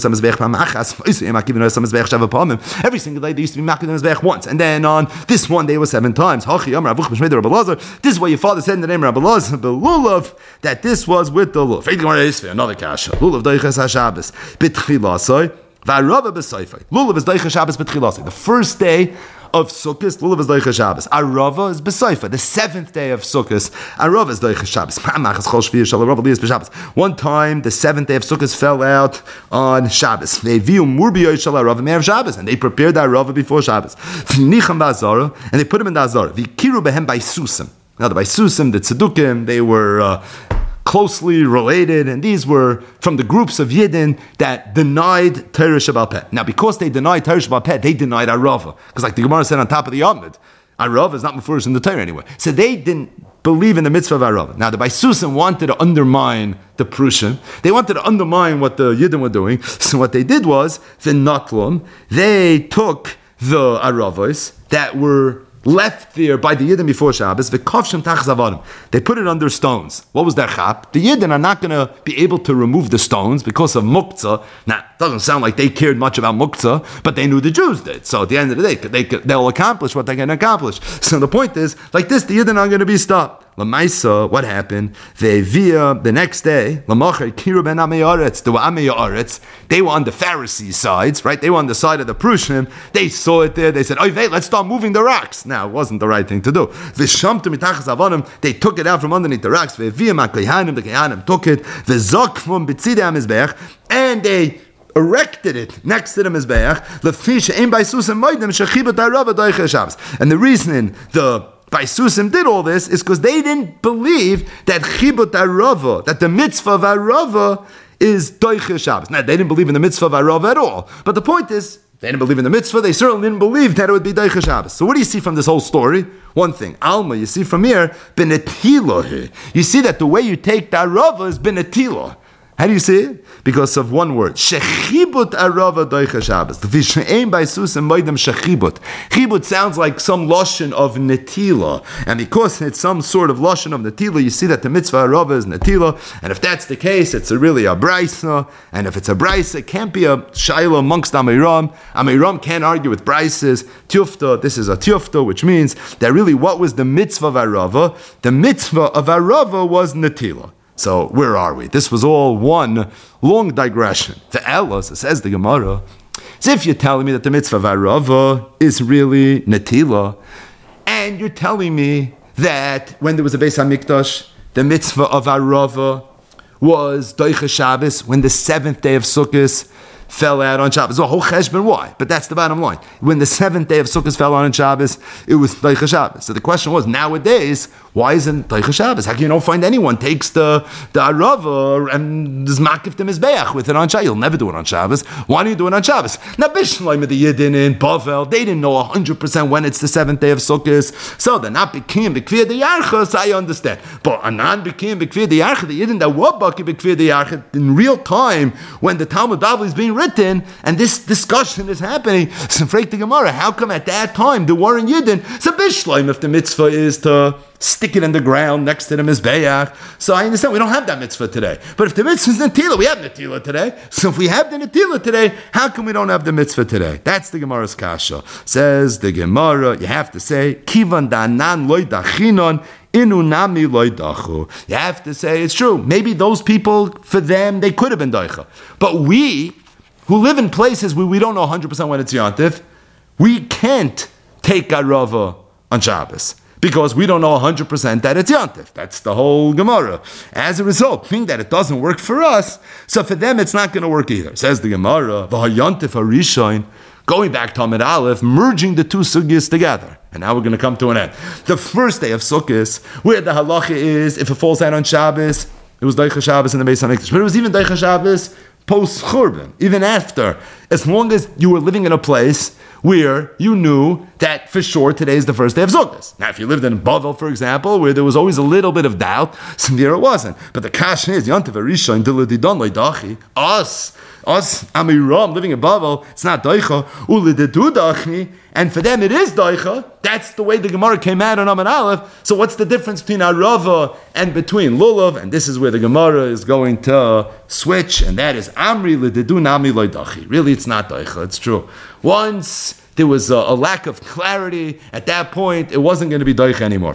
Every single day they used to be making the once, and then on this one day it was 7 times. This is what your father said in the name of Rabbi Lazar, the lulav, that this was with the lulav. Another kasha. Lulav doiches haShabbos b'tchilasoi. Lulav is Deicha Shabbos b'tchilasei. The first day of Sukkot, Lulav is Deicha Shabbos. Arava is b'seifa. The 7th day of Sukkot, Arava is Deicha Shabbos. One time, the 7th day of Sukkot fell out on Shabbos. And they prepared the Arava before Shabbos. And they put him in the Azara. Now the Baisusim, the Tzedukim, they were closely related, and these were from the groups of Yidden that denied Torah Shebaal Peh. Now, because they denied Torah Shebaal Peh, they denied Arava. Because like the Gemara said on top of the Amud, Arava is not mefurish in the Torah anyway. So they didn't believe in the mitzvah of Arava. Now, the Baisusim wanted to undermine the Prushim. They wanted to undermine what the Yidden were doing. So what they did was, the Natlum, they took the Aravos that were left there by the Yidden before Shabbos, they put it under stones. What was their chap? The Yidden are not going to be able to remove the stones because of muktzah. Now, it doesn't sound like they cared much about muktzah, but they knew the Jews did. So at the end of the day, they'll accomplish what they can accomplish. So the point is, like this, the Yidden are going to be stopped. Lamaisa, what happened? The next day, they were on the Pharisee sides, right? They were on the side of the Prushim. They saw it there. They said, "Oh, let's start moving the rocks." Now, it wasn't the right thing to do. They took it out from underneath the rocks. The Kehanim took it. And they erected it next to the Mizbeach. And the reason the Baisusim did all this is because they didn't believe that Chibut Arava, that the mitzvah of Arava is Doiche Shabbos. Now, they didn't believe in the mitzvah of Arava at all. But the point is, they didn't believe in the mitzvah, they certainly didn't believe that it would be Doiche Shabbos. So what do you see from this whole story? One thing, Alma, you see from here, Benetila. You see that the way you take the Arava is Benetila. How do you see it? Because of one word. Shechibut arava doicha Shabbos. The visheim by susim moidem shechibut. Chibut sounds like some lashon of netila. And because it's some sort of lashon of netila, you see that the mitzvah arava is netila. And if that's the case, it's really a brisa. And if it's a brisa, it can't be a shaila amongst Amiram. Amiram can't argue with brises. Tufta, this is a tufta, which means that really what was the mitzvah of arava? The mitzvah of arava was netila. So where are we? This was all one long digression. The Elos, says the Gemara, as if you're telling me that the mitzvah of Arava is really Netila, and you're telling me that when there was a Beis HaMikdash, the mitzvah of Arava was Doicha Shabbos, when the 7th day of Sukkot fell out on Shabbos. Oh, cheshbon, why? But that's the bottom line. When the 7th day of Sukkot fell on Shabbos, it was Doicha Shabbos. So the question was, nowadays, why isn't Doicha Shabbos? How can you not find anyone takes the Arava and is makif the Mizbeach with it on Shabbos? You'll never do it on Shabbos. Why do you do it on Shabbos? Now, Bishleim of the Yidden in Bavel, they didn't know 100% when it's the 7th day of Sukkot. So they're not Bekim Bekvir the Yarchas, I understand. But a non-Bekim Bekvir the Yarchas, the Yidden that were Baki Bekvir the Yarchas, in real time, when the Talmud Bavli is being written, and this discussion is happening, so Freit the Gemara, how come at that time there weren't Yidden? So Bishleim, if the mitzvah is to stick it in the ground next to the Mizbeach. So I understand we don't have that mitzvah today. But if the mitzvah is Netila, we have Netila today. So if we have the Netila today, how come we don't have the mitzvah today? That's the Gemara's kasha. Says the Gemara, you have to say, Kivan danan loy dachinon inunami loy dachu. You have to say, it's true. Maybe those people, for them, they could have been doicha. But we, who live in places where we don't know 100% when it's Yontif, we can't take Arava on Shabbos because we don't know 100% that it's Yontif. That's the whole Gemara. As a result, being that it doesn't work for us, so for them it's not going to work either. Says the Gemara, V'hayontif harishain, going back to Amid Aleph, merging the two sugyas together. And now we're going to come to an end. The first day of Sukkot, where the halacha is, if it falls out on Shabbos, it was Deicha Shabbos in the Beis HaMikdash. But it was even Deicha Shabbos post-Churban, even after. As long as you were living in a place where you knew that for sure today is the first day of Sukkot. Now, if you lived in Bavel, for example, where there was always a little bit of doubt, so there it wasn't. But the Kash is, Yontif Arisha, Dilididon Leidachi, us, Amiram, living in Bavel, it's not Deicha, Ulididu Dachni, and for them it is Deicha. That's the way the Gemara came out on Amid Aleph. So what's the difference between Arava and between Lulav? And this is where the Gemara is going to switch, and that is Amri Lididu Nami Leidachi. Really, it's not Deicha, it's true. Once there was a lack of clarity, at that point, it wasn't going to be Deicha anymore.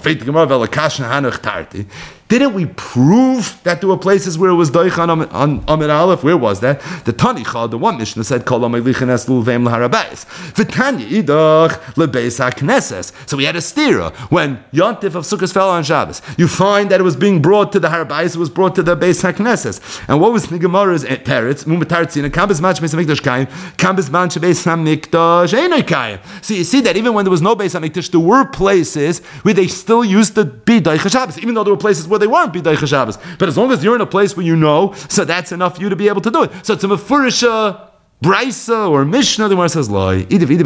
Didn't we prove that there were places where it was Deicha on Amid Aleph? Where was that? The Tanicha, the one Mishnah said, Kol HaMelichin Es L'Uveim L'Harabais. V'Tanya Idach L'Beis HaKnesses. So we had a stira. When Yontif of Sukkot fell on Shabbos, you find that it was being brought to the Harabais, it was brought to the Beis HaKnesses. And what was the Gemara's teretz? Mumatartzina, Kambis Man Shebeis HaMikdash Kaim, Kambis Man Shebeis HaMikdash Einoi Kaim. So you see that even when there was no Beis HaMikdash, there were places where they still used to be Deicha Shabbos, even though there were places where they weren't B'deicha Shabbos. But as long as you're in a place where you know, so that's enough for you to be able to do it. So it's a Mefurisha, Brisa, or Mishnah, the Gemara says, Loi. We're going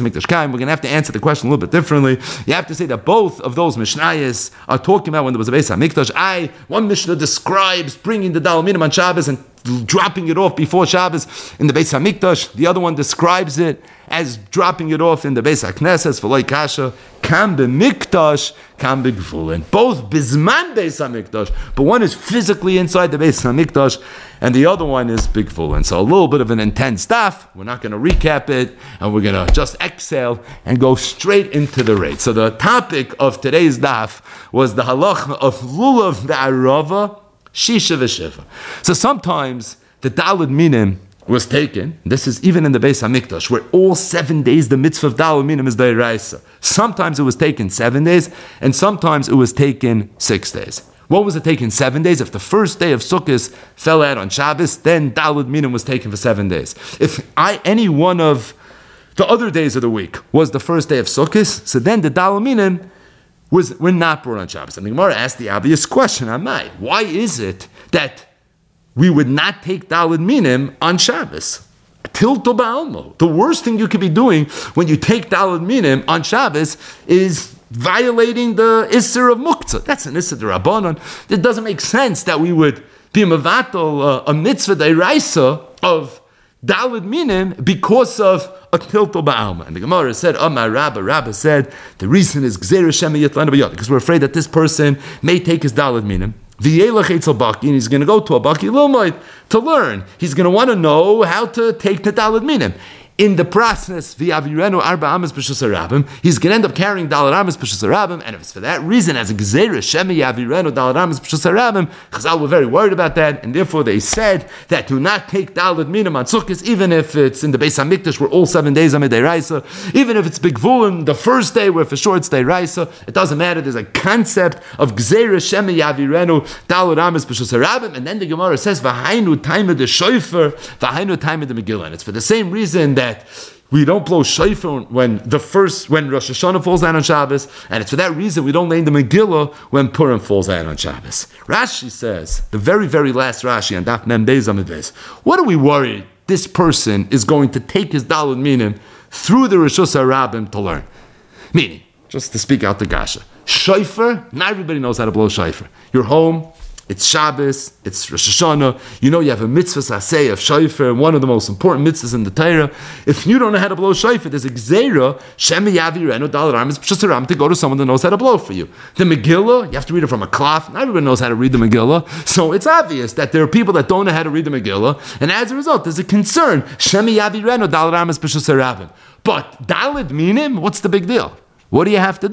to have to answer the question a little bit differently. You have to say that both of those Mishnayos are talking about when there was a Beis HaMikdash. One Mishnah describes bringing the Dal Minim on Shabbos and dropping it off before Shabbos in the Beis HaMikdash. The other one describes it as dropping it off in the Beis HaKnesses, V'loi Kasha, Kam B'Mikdash, Kam B'Gvulin. Both Bizman Beis HaMikdash, but one is physically inside the Beis HaMikdash, and the other one is B'Gvulin. So a little bit of an intense stuff. We're not going to recap it, and we're going to just exhale and go straight into the rate. So the topic of today's daf was the halacha of Lulav Da'arava, Shisha V'Shiva. So sometimes the Daled Minim was taken, this is even in the Beis HaMikdash, where all 7 days the mitzvah of Daled Minim is D'Oraisa. Sometimes it was taken 7 days, and sometimes it was taken 6 days. What was it taken 7 days? If the first day of Sukkot fell out on Shabbos, then Daled Minim was taken for 7 days. If any one of the other days of the week was the first day of Sukkot, so then the Daled Minim were not brought on Shabbos. And the Gemara asked the obvious question, Amai, why is it that we would not take Daled Minim on Shabbos? Tilto ba'almo. The worst thing you could be doing when you take Daled Minim on Shabbos is violating the Isser of Muktzah. That's an Isser d'Rabbanan. It doesn't make sense that we would be mevatel a mitzvah d'Oraisa of Daled Minim because of a tilto ba'alma. And the Gemara said, Amar Rabba said, the reason is Gzeira Shema Yitlana B'Yod, because we're afraid that this person may take his Daled Minim, V'yelach Eitzel Baki, and he's going to go to a Baki Lilmoid to learn. He's going to want to know how to take the Daled Minim. In the process, v'yavirenu arba amas b'shus harabim, he's going to end up carrying daled amas b'shus harabim, and if it's for that reason, as a gzeira, shema yavirenu daled amas b'shus harabim, Chazal were very worried about that, and therefore they said that do not take daled minim on Sukkot, even if it's in the Beis HaMikdash, where all 7 days are D'Oraisa, even if it's B'Gvulin, the first day, where for sure it's D'Oraisa, it doesn't matter, there's a concept of gzeira, shema yavirenu daled amas b'shus harabim, and then the Gemara says, v'hainu taima de shoifer, v'hainu taima de Megillah, and it's for the same reason that we don't blow shofar when Rosh Hashanah falls out on Shabbos, and it's for that reason we don't lay in the Megillah when Purim falls out on Shabbos. Rashi says, the very, very last Rashi on Daf Mem Beis Amud Beis, what are we worried this person is going to take his Daled Minim through the Rishus HaRabim to learn? Meaning, just to speak out the Gasha, shofar, not everybody knows how to blow shofar. You're home, it's Shabbos, it's Rosh Hashanah, you know you have a mitzvah saseh of shofar, one of the most important mitzvahs in the Torah. If you don't know how to blow shofar, there's a gzeira, Shem Yavirenu Daled Amas B'shus Harabim, to go to someone that knows how to blow for you. The Megillah, you have to read it from a cloth. Not everyone knows how to read the Megillah, so it's obvious that there are people that don't know how to read the Megillah, and as a result, there's a concern, Shem Yavirenu Daled Amas B'shus Harabim. But Daled Minim, what's the big deal? What do you have to do?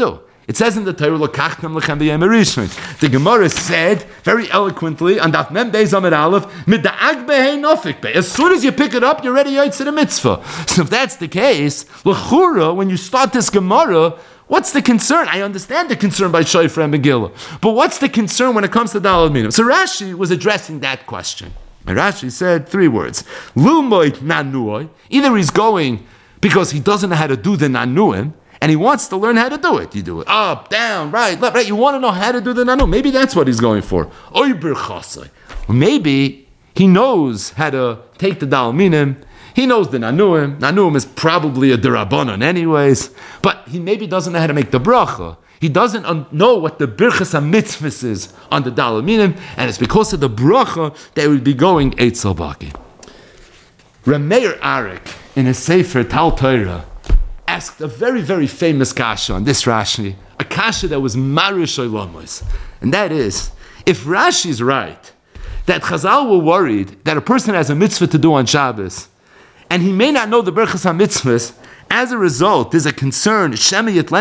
It says in the Torah, "Lokachtem lechem b'yom harishon." The Gemara said very eloquently on Daf Mem Beis Amud Aleph, "Mida'ag behei nofik beh." As soon as you pick it up, you're ready to the mitzvah. So if that's the case, l'chura, when you start this Gemara, what's the concern? I understand the concern by Shofar and Megillah, but what's the concern when it comes to Daled Minim? So Rashi was addressing that question. And Rashi said 3 words: Lumoid nanuoi. Either he's going because he doesn't know how to do the nanuim, and he wants to learn how to do it. You do it up, down, right, left, right. You want to know how to do the nanu. Maybe that's what he's going for. Or maybe he knows how to take the Daled Minim. He knows the nanuim. Nanuim is probably a derabanan anyways, but he maybe doesn't know how to make the bracha. He doesn't know what the birchas ha-mitzvahs is on the Daled Minim, and it's because of the bracha that would be going Eitzel Baki. Rameir Arik, in his Sefer Tal Torah, asked a very, very famous kasha on this Rashi, a kasha that was marish oilamos, and that is, if Rashi's right, that Chazal were worried that a person has a mitzvah to do on Shabbos, and he may not know the berachas ha-mitzvahs, as a result, there's a concern, if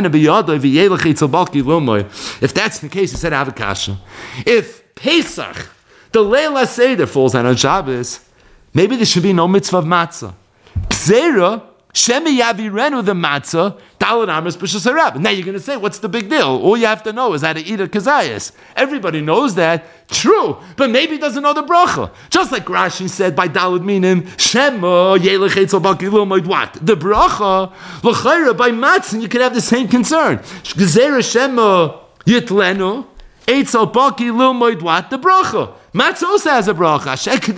that's the case, he said, I have a kasha. If Pesach, the Leila Seder, falls out on Shabbos, maybe there should be no mitzvah of matzah. Pzera, Shemi Yavirenu the matzah, Daled Amos B'Shas Harab. Now you're going to say, what's the big deal? All you have to know is how to eat a kazayas. Everybody knows that. True, but maybe he doesn't know the bracha. Just like Rashi said by Daled Minim, Shema Yelech Eitzel Baki Lilmoid what? The bracha, L'chayra by matzah, you could have the same concern. Gezerah Shema Yitlenu, Eitzel Baki Lilmoid what? The bracha. Matzah also has a bracha.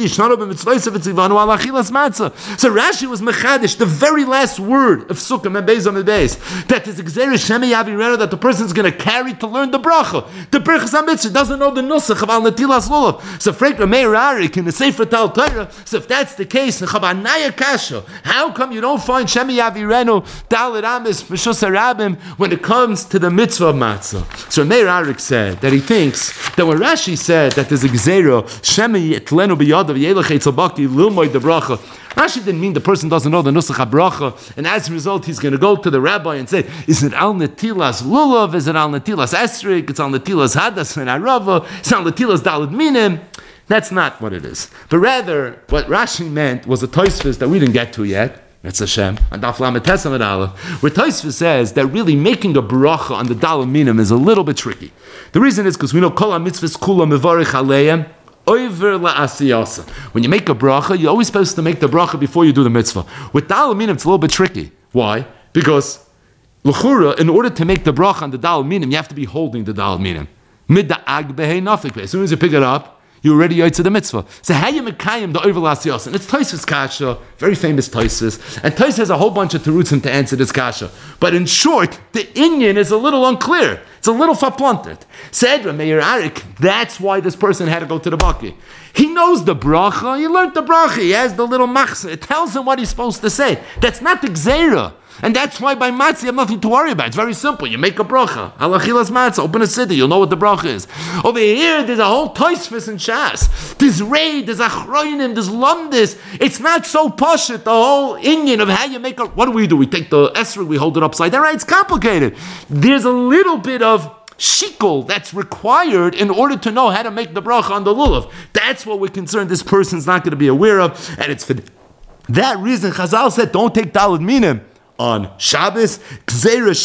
So Rashi was mechadish, the very last word of Sukkah and Beis Amud Beis, that is Gzeira Shemi Yavirenu, that the person is going to carry to learn the bracha. The Birchas HaMitzvah doesn't know the nusach of Al Netilas Lulav. So Frek Rameir Arik in the Sefer Tal Torah. So if that's the case, Chabanaya Kasha, how come you don't find Shemi Yavirenu, Daled Amos, B'Shas Harabim when it comes to the mitzvah of matzah? So Rameir Arik said that he thinks that when Rashi said that there's a Gzeira Shemi Yitlenu b'yadav Yelech Eitzel Baki Lilmoid the bracha, Rashi didn't mean the person doesn't know the nusach habracha, and as a result he's going to go to the rabbi and say, is it al netilas lulav, is it al netilas esrik, it's al netilas hadas and arava, it's al netilas daled minim. That's not what it is. But rather, what Rashi meant was a Tosfos that we didn't get to yet. It's Hashem, and Daf Lamed Tes Amud Aleph, where Tosfos says that really making a bracha on the Daled Minim is a little bit tricky. The reason is because we know Kol HaMitzvahs Kula Mevarich Aleim Over la'asiyasa. When you make a bracha, you're always supposed to make the bracha before you do the mitzvah. With Daled Minim, it's a little bit tricky. Why? Because l'chura, in order to make the bracha on the Daled Minim, you have to be holding the Daled Minim. Mida'ag behei nafik. As soon as you pick it up, you're already out to the mitzvah. So how you mekayim the over la'asiyasa? And it's Tosfos kasha, very famous Tosfos, and Tosfos has a whole bunch of terutzim to answer this kasha. But in short, the inyan is a little unclear. It's a little verplanted. Said Rameir Arik, that's why this person had to go to the baki. He knows the bracha, he learned the bracha, he has the little machzor. It tells him what he's supposed to say. That's not the gzeira. And that's why by matzah you have nothing to worry about. It's very simple. You make a bracha. Alachilas matzah. Open a city. You'll know what the bracha is. Over here, there's a whole Tosfos in Shas. There's raid. There's achroinim. There's lumdis. It's not so pashut. The whole inyan of how you make a... What do? We take the esrog, we hold it upside down. Right? It's complicated. There's a little bit of shikol that's required in order to know how to make the bracha on the lulav. That's what we're concerned this person's not going to be aware of. And it's for that reason Chazal said, don't take Daled Minim on Shabbos. But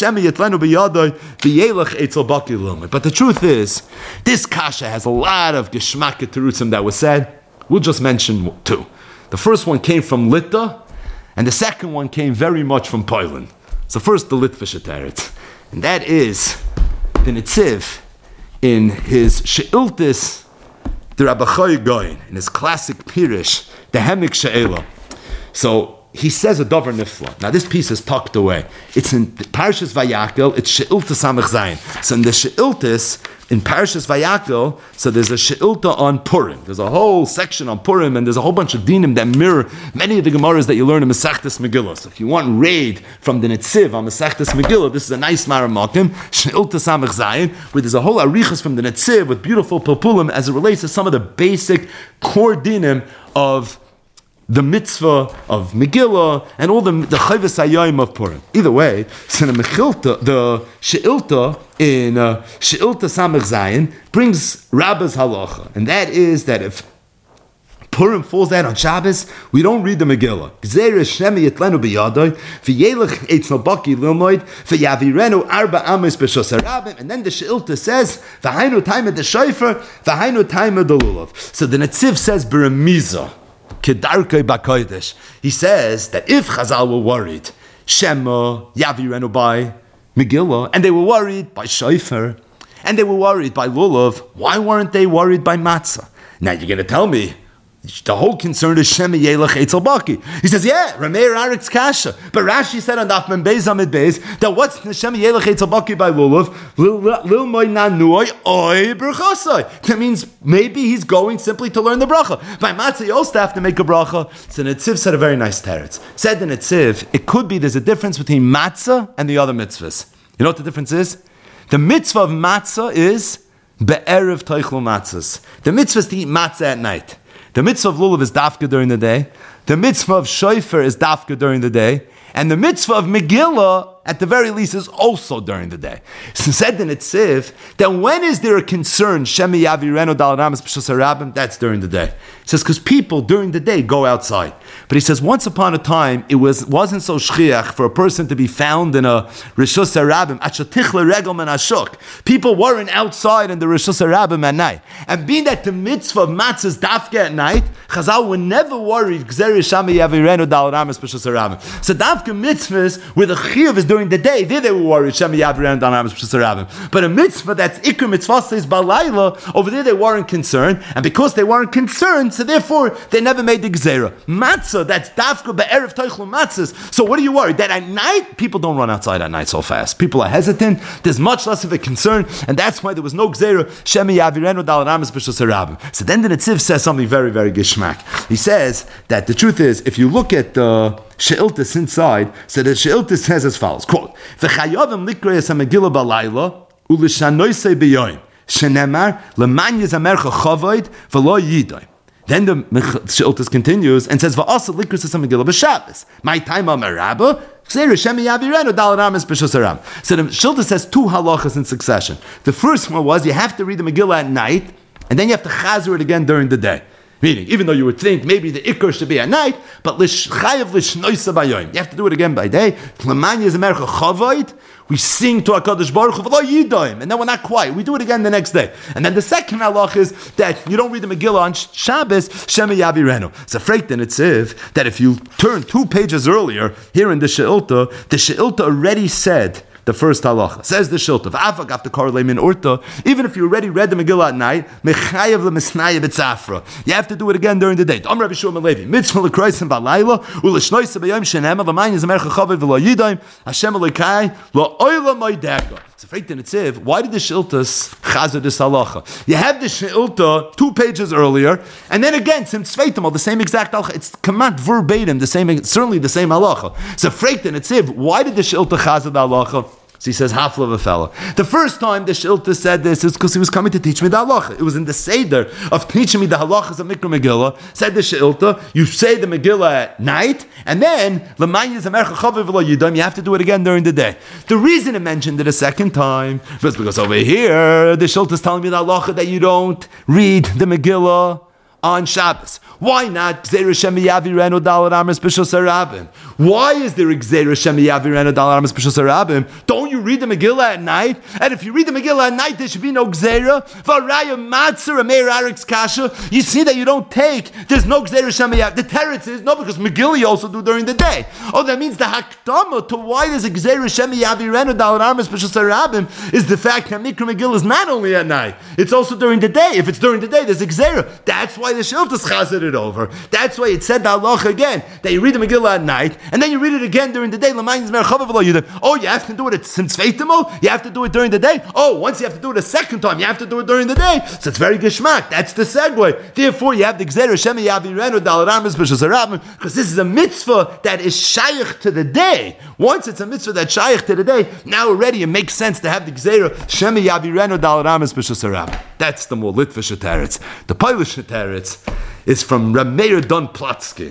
the truth is, this kasha has a lot of geschmack terutzim that was said. We'll just mention 2. The first one came from Litta, and the second one came very much from Poland. So first, the Litvish teretz, and that is the Netziv in his She'iltis, the Rabbi Chai Goyin, in his classic Pirish, the Hemik She'ela. So he says a davar nifla. Now this piece is tucked away. It's in Parshas Vayakel. It's She'ilta Samech Zayin. So in the She'iltis in Parshas Vayakel, so there's a She'ilta on Purim. There's a whole section on Purim, and there's a whole bunch of dinim that mirror many of the Gemaras that you learn in Masechtas Megillah. So if you want raid from the Netziv on Masechtas Megillah, this is a nice Maramakim, She'ilta Samech Zayin, where there's a whole arichas from the Netziv with beautiful papulim as it relates to some of the basic core dinim of the mitzvah of Megillah and all the Chayvus Hayom of Purim. Either way, so the She'ilta in She'ilta Samech Zayin brings Rabba's halacha, and that is that if Purim falls out on Shabbos, we don't read the Megillah. Gzeira Shemi Yitlenu b'yadoi, v'yelech eitz nobaki lilmoid, v'yavirenu arba amos b'shos harabim, and then the She'ilta says, v'hainu taima the shofar, v'hainu taima the lulav. So the Netziv says, b'remiza, kedarkei b'kodesh. He says that if Chazal were worried, Shema, yavirenu by Megillah, and they were worried by shofar, and they were worried by lulav, why weren't they worried by matzah? Now you're going to tell me, the whole concern is Shema Yelech Eitzel Baki. He says, yeah, Rameir Arik's Kasha. But Rashi said on Daf Mem Beis Amid Beis that what's the Shema Yelech Eitzel Baki by Lulav? Lil Moy Nanuoi Oy Berchosai. That means maybe he's going simply to learn the bracha. By Matzah, you also have to make a bracha. So Netziv said a very nice teretz. Said the Netziv, it could be there's a difference between Matzah and the other mitzvahs. You know what the difference is? The mitzvah of Matzah is Be'erev Teichlu Matzahs. The mitzvah is to eat matzah at night. The mitzvah of lulav is dafka during the day. The mitzvah of shofar is dafka during the day. And the mitzvah of Megillah, at the very least, is also during the day. So said the Netziv, that when is there a concern, Shemi Yavirenu Dal Ramas B'Shos HaRabim, that's during the day. He says, because people during the day go outside. But he says, once upon a time, it wasn't so shchiach for a person to be found in a Rishos HaRabim, Achatichle Regel Men Ashuk. People weren't outside in the Rishos HaRabim at night. And being that the mitzvah of matzah is dafka at night, Chazal were never worried, Gzeri Shemi Yavirenu Dal Ramas B'Shos HaRabim. So dafka mitzvahs where the chiyuv is during the day, there they were worried, Shemi Yavirenu Dal Ramas B'Shos HaRabim. But a mitzvah that's ikr mitzvah says balayla, over there they weren't concerned, and because they weren't concerned, so therefore they never made the gzeira. Matzah, that's dafka be'erev toichlu matzahs. So what are you worried? That at night, people don't run outside at night so fast. People are hesitant, there's much less of a concern, and that's why there was no gzeira, Shemi Yavirenu Dal Ramas B'Shos HaRabim. So then the Netziv says something very, very gishmak. He says that the truth is, if you look at the She'iltis inside, so the She'iltis says as follows, quote, V'chayavim likriyas ha-Megillah balayla, u'lishanoisei b'yoyim, shenemar, leman yizamercha chavoid, v'lo yidoy. Then the She'iltis continues and says, V'asa likriyas ha-Megillah b'Shabbos, my time ha-Merabah, so the She'iltis says two halachas in succession. The first one was you have to read the Megillah at night, and then you have to chazer it again during the day. Meaning, even though you would think maybe the ikr should be at night, but you have to do it again by day. We sing to HaKadosh Baruch Hu, and then we're not quiet. We do it again the next day. And then the second halach is that you don't read the Megillah on Shabbos, Shema Yavirenu. It's a freik then it's if that if you turn 2 pages earlier, here in the She'ilta already said the first halacha. Says the Shilta, V'afak after Karlei min Urta, even if you already read the Megillah at night, Mechayev le'misnaya b'tzafra. You have to do it again during the day. Am Rabbi Shmuel Levi, mitzvah l'kroisim b'alayla, u'l'shnoisa b'yom shenema, v'mayin z'mercha chaved v'lo yidayim, Hashem Elokai, lo'oila moideka. So Freit and Netziv, why did the Shiltas chazer this halacha? You have the Shilta 2 pages earlier, and then again, since Sveitam, the same exact halacha, it's command verbatim, certainly the same halacha. So Freit and Netziv, why did the Shilta chazer the halacha? So he says, half of a fella. The first time the Shilta said this is because he was coming to teach me the halacha. It was in the Seder of teaching me the halachas of Mikra Megillah. Said the Shilta, you say the Megillah at night, and then you have to do it again during the day. The reason it mentioned it a second time was because over here, the Shilta is telling me the halacha that you don't read the Megillah on Shabbos. Why not? Why is there Gzeira Shemi Yavirenu Dal Ramas B'Shos HaRabim? Don't you read the Megillah at night? And if you read the Megillah at night, there should be no Gzeira. You see that you don't take. There's no Gzeira Shemi Yavirenu. The teretz is no, because Megillah you also do during the day. Oh, that means the hakdama to why there's a Gzeira Shemi Yavirenu Dal Ramas B'Shos HaRabim is the fact that Mikra Megillah is not only at night, it's also during the day. If it's during the day, there's a Gzeira. That's why the Shiltas chazed it over. That's why it said the halacha again, that you read the Megillah at night, and then you read it again during the day. Oh, you have to do it since Feitamo? You have to do it during the day? Oh, once you have to do it a second time, you have to do it during the day. So it's very geshmak. That's the segue. Therefore, you have the Gzeira Shemi Yavirenu Dal Ramas B'Shos HaRabim, because this is a mitzvah that is shaykh to the day. Once it's a mitzvah that's shaykh to the day, now already it makes sense to have the Gzeira Shemi Yavirenu Dal Ramas B'Shos HaRabim. That's the more Litvish teretz. The Polish teretz is from Rameir Don Platsky.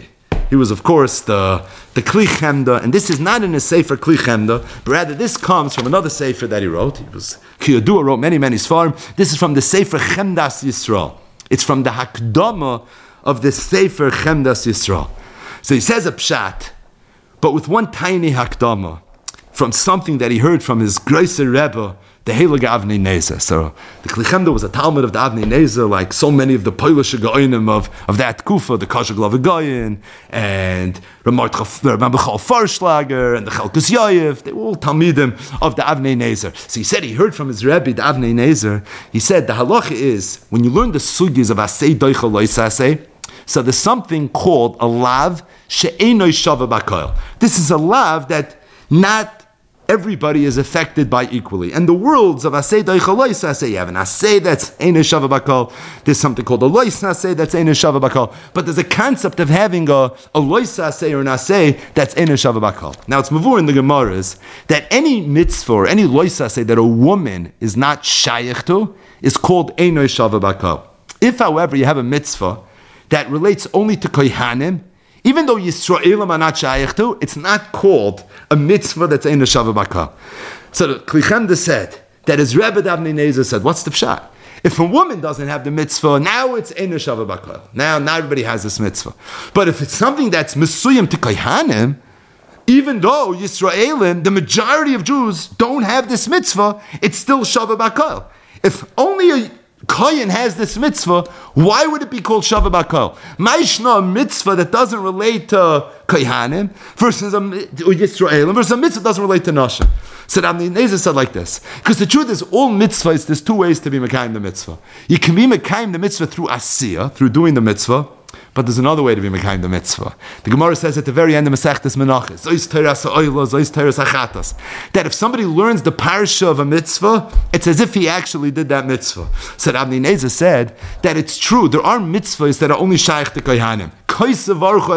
He was, of course, the Kli Chemda, and this is not in his Sefer Kli Chemda, but rather this comes from another Sefer that he wrote. He was Kiyadua, wrote many Svarim. This is from the Sefer Chemdas Yisrael. It's from the Hakdama of the Sefer Chemdas Yisrael. So he says a pshat, but with one tiny Hakdama, from something that he heard from his Greiser Rebbe, the Heilige Avnei Nezer. So the Kli Chemda was a Talmud of the Avnei Nezer, like so many of the Polish Gaonim of that Kufa, the Kasha Glava Goyin, and Rabbi Michal Farschlager, and the Chelkus Yayev. They were all Talmidim of the Avnei Nezer. So he said he heard from his Rebbe, the Avnei Nezer. He said the halacha is, when you learn the sugis of Asei Doicha Lois Asei, so there's something called a lav she'enoi shava b'kol. This is a lav that not everybody is affected by equally. And the worlds of Asei Doicha Lois Asei, you have an Asei that's enoi shava b'kol. There's something called a Lois Asei that's enoi shava b'kol. But there's a concept of having a Lois Asei or an Asei that's enoi shava b'kol. Now it's mavur in the Gemaras that any mitzvah or any Lois Asei that a woman is not shayach to is called enoi shava b'kol. If, however, you have a mitzvah that relates only to kohanim, even though Yisraelim are not shaykh to, it's not called a mitzvah that's ein shava b'kol. So the Kli Chemda said that his Rebbe Avnei Nezer said, what's the pshat? If a woman doesn't have the mitzvah, now it's ein shava b'kol. Now not everybody has this mitzvah. But if it's something that's mesuyim to kohanim, even though Yisraelim, the majority of Jews, don't have this mitzvah, it's still shava b'kol. If only a Kohen has this mitzvah, why would it be called Shava B'Kol? Ma'ishna, a mitzvah that doesn't relate to Kohanim versus a Yisraelim versus a mitzvah that doesn't relate to Nashim. So Avnei Nezer said like this, because the truth is, all mitzvahs, there's two ways to be Mekayim the mitzvah. You can be Mekayim the mitzvah through Asiyah, through doing the mitzvah, but there's another way to be Mekayim the mitzvah. The Gemara says at the very end of Masechtas Menachos, that if somebody learns the parsha of a mitzvah, it's as if he actually did that mitzvah. So Avnei Nezer said that it's true, there are mitzvahs that are only shaykh to kohanim. That's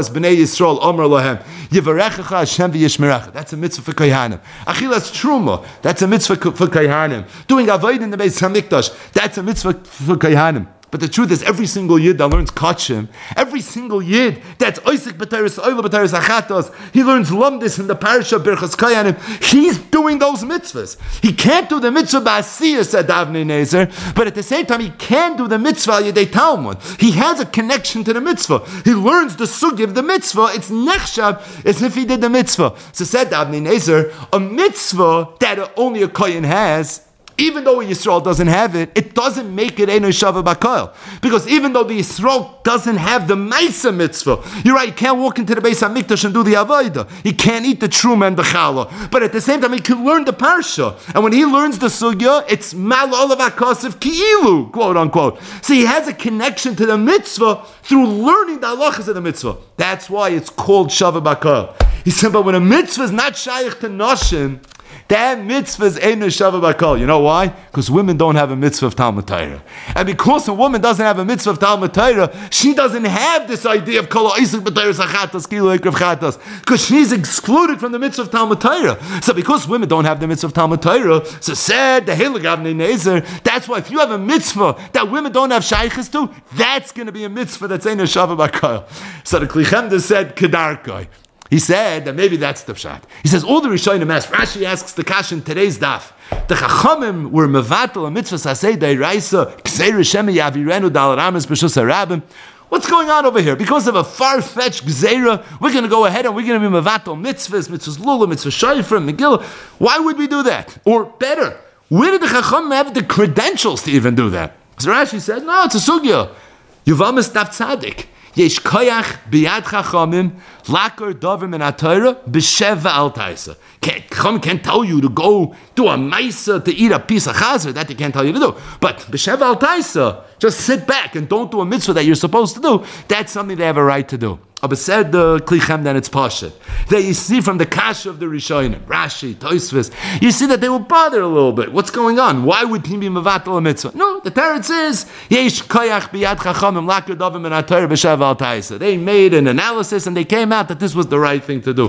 a mitzvah for kohanim. Achilas truma, that's a mitzvah for kohanim. Doing avoid in the Beis Hamikdash, that's a mitzvah for kohanim. But the truth is, every single yid that learns kachim, every single yid that's oisik b'teres oila b'teres achatos, he learns lumdis in the parasha Birchas Kohanim. He's doing those mitzvahs. He can't do the mitzvah ba'asiyah, said Avnei Nezer, but at the same time, he can do the mitzvah yedei Talmud. He has a connection to the mitzvah. He learns the sugi of the mitzvah. It's nechshab as if he did the mitzvah. So said Avnei Nezer, a mitzvah that only a kohen has, even though a Yisrael doesn't have it, it doesn't make it Einoi Shava B'Kol. Because even though the Yisrael doesn't have the Maisa mitzvah, you're right, he can't walk into the Beis HaMikdash and do the Avodah. He can't eat the Truma and the Challah. But at the same time, he can learn the Parsha. And when he learns the Sugya, it's Mal Olav HaKosef Ki'ilu, quote unquote. So he has a connection to the mitzvah through learning the halachas of the mitzvah. That's why it's called Shava B'Kol. He said, but when a mitzvah is not shaykh to Noshim, that mitzvah is Einoi Shava B'Kol. You know why? Because women don't have a mitzvah of Talmud Torah. And because a woman doesn't have a mitzvah of Talmud Torah, she doesn't have this idea of Kol Ha'isik B'Teres HaChatas, Kilo Ekrav Chatas, because she's excluded from the mitzvah of Talmud Torah. So because women don't have the mitzvah of Talmud Torah, so said the Heilige Avnei Nezer, that's why if you have a mitzvah that women don't have shaykhs to, that's going to be a mitzvah that's Einoi Shava B'Kol. So the Kli Chemda said, Kedarkoi. He said that maybe that's the pshat. He says all the Rishonim ask. Rashi asks the Kash in today's daf. The Chachamim were mevatel a mitzvah sasei deiraisa kseir shemi yavirenu dal rames b'shus harabim. What's going on over here? Because of a far-fetched gzeira, we're going to go ahead and we're going to be mevatel mitzvahs lula, mitzvah shayfra, megillah. Why would we do that? Or better, where did the Chachamim have the credentials to even do that? So Rashi said, no, it's a sugya. Yuvamis daf tzadik. Yesh koyach biyad chachamim lakor dovim in atayra b'sheva al taisa. Chacham can't tell you to go do a maisa to eat a piece of chazer. That they can't tell you to do. But b'sheva al taisa, just sit back and don't do a mitzvah that you're supposed to do. That's something they have a right to do. But said the Kli Chemda, it's Pashat. That you see from the Kasha of the Rishonim, Rashi, Tosfos, you see that they will bother a little bit. What's going on? Why would he be mevatel a mitzvah? No, the Teretz is Yesh koyach biyad chachamim lakir dovim and atayr b'shav al taisa. They made an analysis and they came out that this was the right thing to do.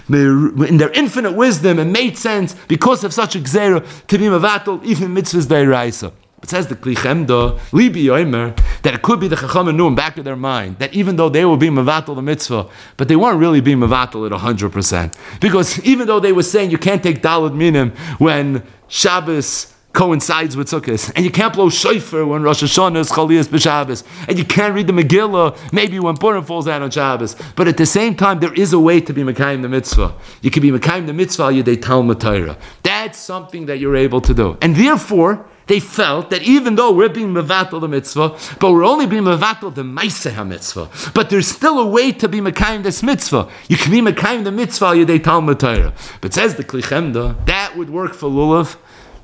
In their infinite wisdom, it made sense because of such a gzera to be mevatel even mitzvahs deiraisa. It says the Kli Chemda, Libi Yomer, that it could be the Chachamim knew in back of their mind that even though they were being mevatel the mitzvah, but they weren't really being mevatel at 100%. Because even though they were saying you can't take Daled Minim when Shabbos coincides with Sukkot, and you can't blow shofar when Rosh Hashanah is Chaliyas b'Shabbos, and you can't read the Megillah maybe when Purim falls out on Shabbos. But at the same time, there is a way to be Mekayim the mitzvah. You can be Mekayim the mitzvah Yedei Talmud Torah. That's something that you're able to do, and therefore they felt that even though we're being mevatel the mitzvah, but we're only being mevatel the maaseh ha-mitzvah, but there's still a way to be mekayim this mitzvah. You can be mekayim the mitzvah Yedei Talmud Torah. But says the Kli Chemda, that would work for lulav,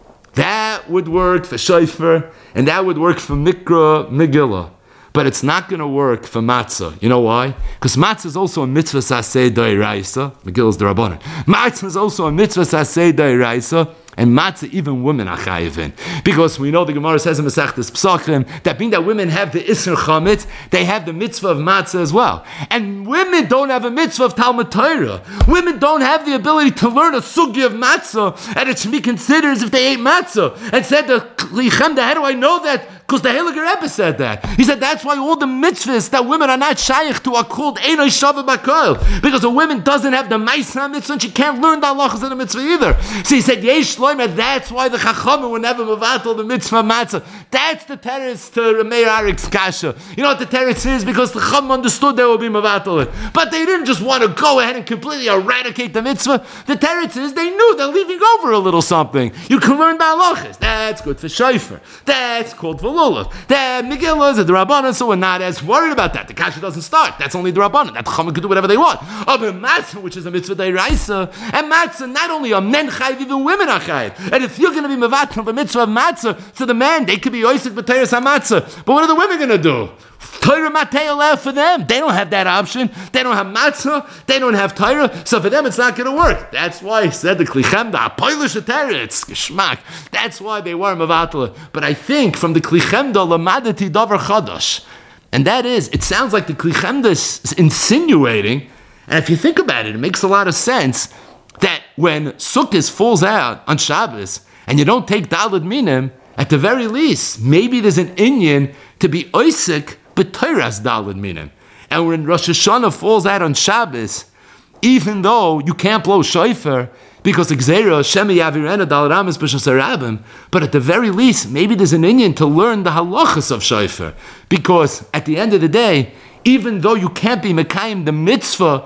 that would work for shofar, and that would work for mikra Megillah. But it's not going to work for matzah. You know why? Because matzah is also a mitzvah saseh d'oraisa. Megillah is the Rabbanan. Matzah is also a mitzvah saseh d'oraisa. And matzah, even women are chayiv in. Because we know the Gemara says in Masechtas Pesachim that being that women have the Isser Chametz, they have the mitzvah of matzah as well. And women don't have a mitzvah of Talmud Torah. Women don't have the ability to learn a sugi of matzah, and it should be considered as if they ate matzah. And said the Kli Chemda, how do I know that? Because the Heiliger Rebbe said that. He said that's why all the mitzvahs that women are not shaykh to are called Einoi Shaveh B'Koil. Because a woman doesn't have the Maaseh mitzvah and she can't learn the halachas of the mitzvah either. So he said, Yesh Shloimeh, that's why the Chachamim were never mevatel the mitzvah matzah. That's the teretz to Meir Arik's kasha. You know what the teretz is? Because the Chachamim understood they would be mevatel it. But they didn't just want to go ahead and completely eradicate the mitzvah. The teretz is they knew they're leaving over a little something. You can learn the halachas. That's good for shofar. That's called for lulav. The Megillah is the Rabbanan, so we're not as worried about that. The kasha doesn't start. That's only the Rabbanan. That the Chachamim can do whatever they want. But matzah, which is a mitzvah d'oraisa, and matzah, not only are men chayiv, even women are chayiv. And if you're going to be mevatel the mitzvah of matzah, so the man, they could be oisik b'teiras hamatzah. But what are the women going to do? Torah matei allowed for them. They don't have that option. They don't have matzah. They don't have Torah. So for them, it's not going to work. That's why he said the Kli Chemda, apoilish teretz, geschmack. That's why they were mevatel. But I think from the Kli Chemda, lamadati davar chadash. And that is, it sounds like the Kli Chemda is insinuating, and if you think about it, it makes a lot of sense, that when Sukkot falls out on Shabbos, and you don't take Daled Minim, at the very least, maybe there's an inyan to be oisik b'Torah's Daled Minim. And when Rosh Hashanah falls out on Shabbos, even though you can't blow shofar, because Gzeira, Shemi Yavirena, Daled Amos, B'Shas Harabim, but at the very least, maybe there's an inyan to learn the halachas of shofar. Because at the end of the day, even though you can't be Mekayim the mitzvah,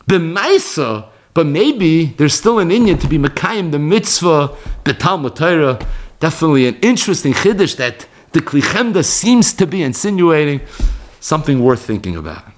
b'maisa, but maybe there's still an inyan to be Mekayim the mitzvah, b'Talmud Torah. Definitely an interesting chiddush that the Kli Chemda seems to be insinuating, something worth thinking about.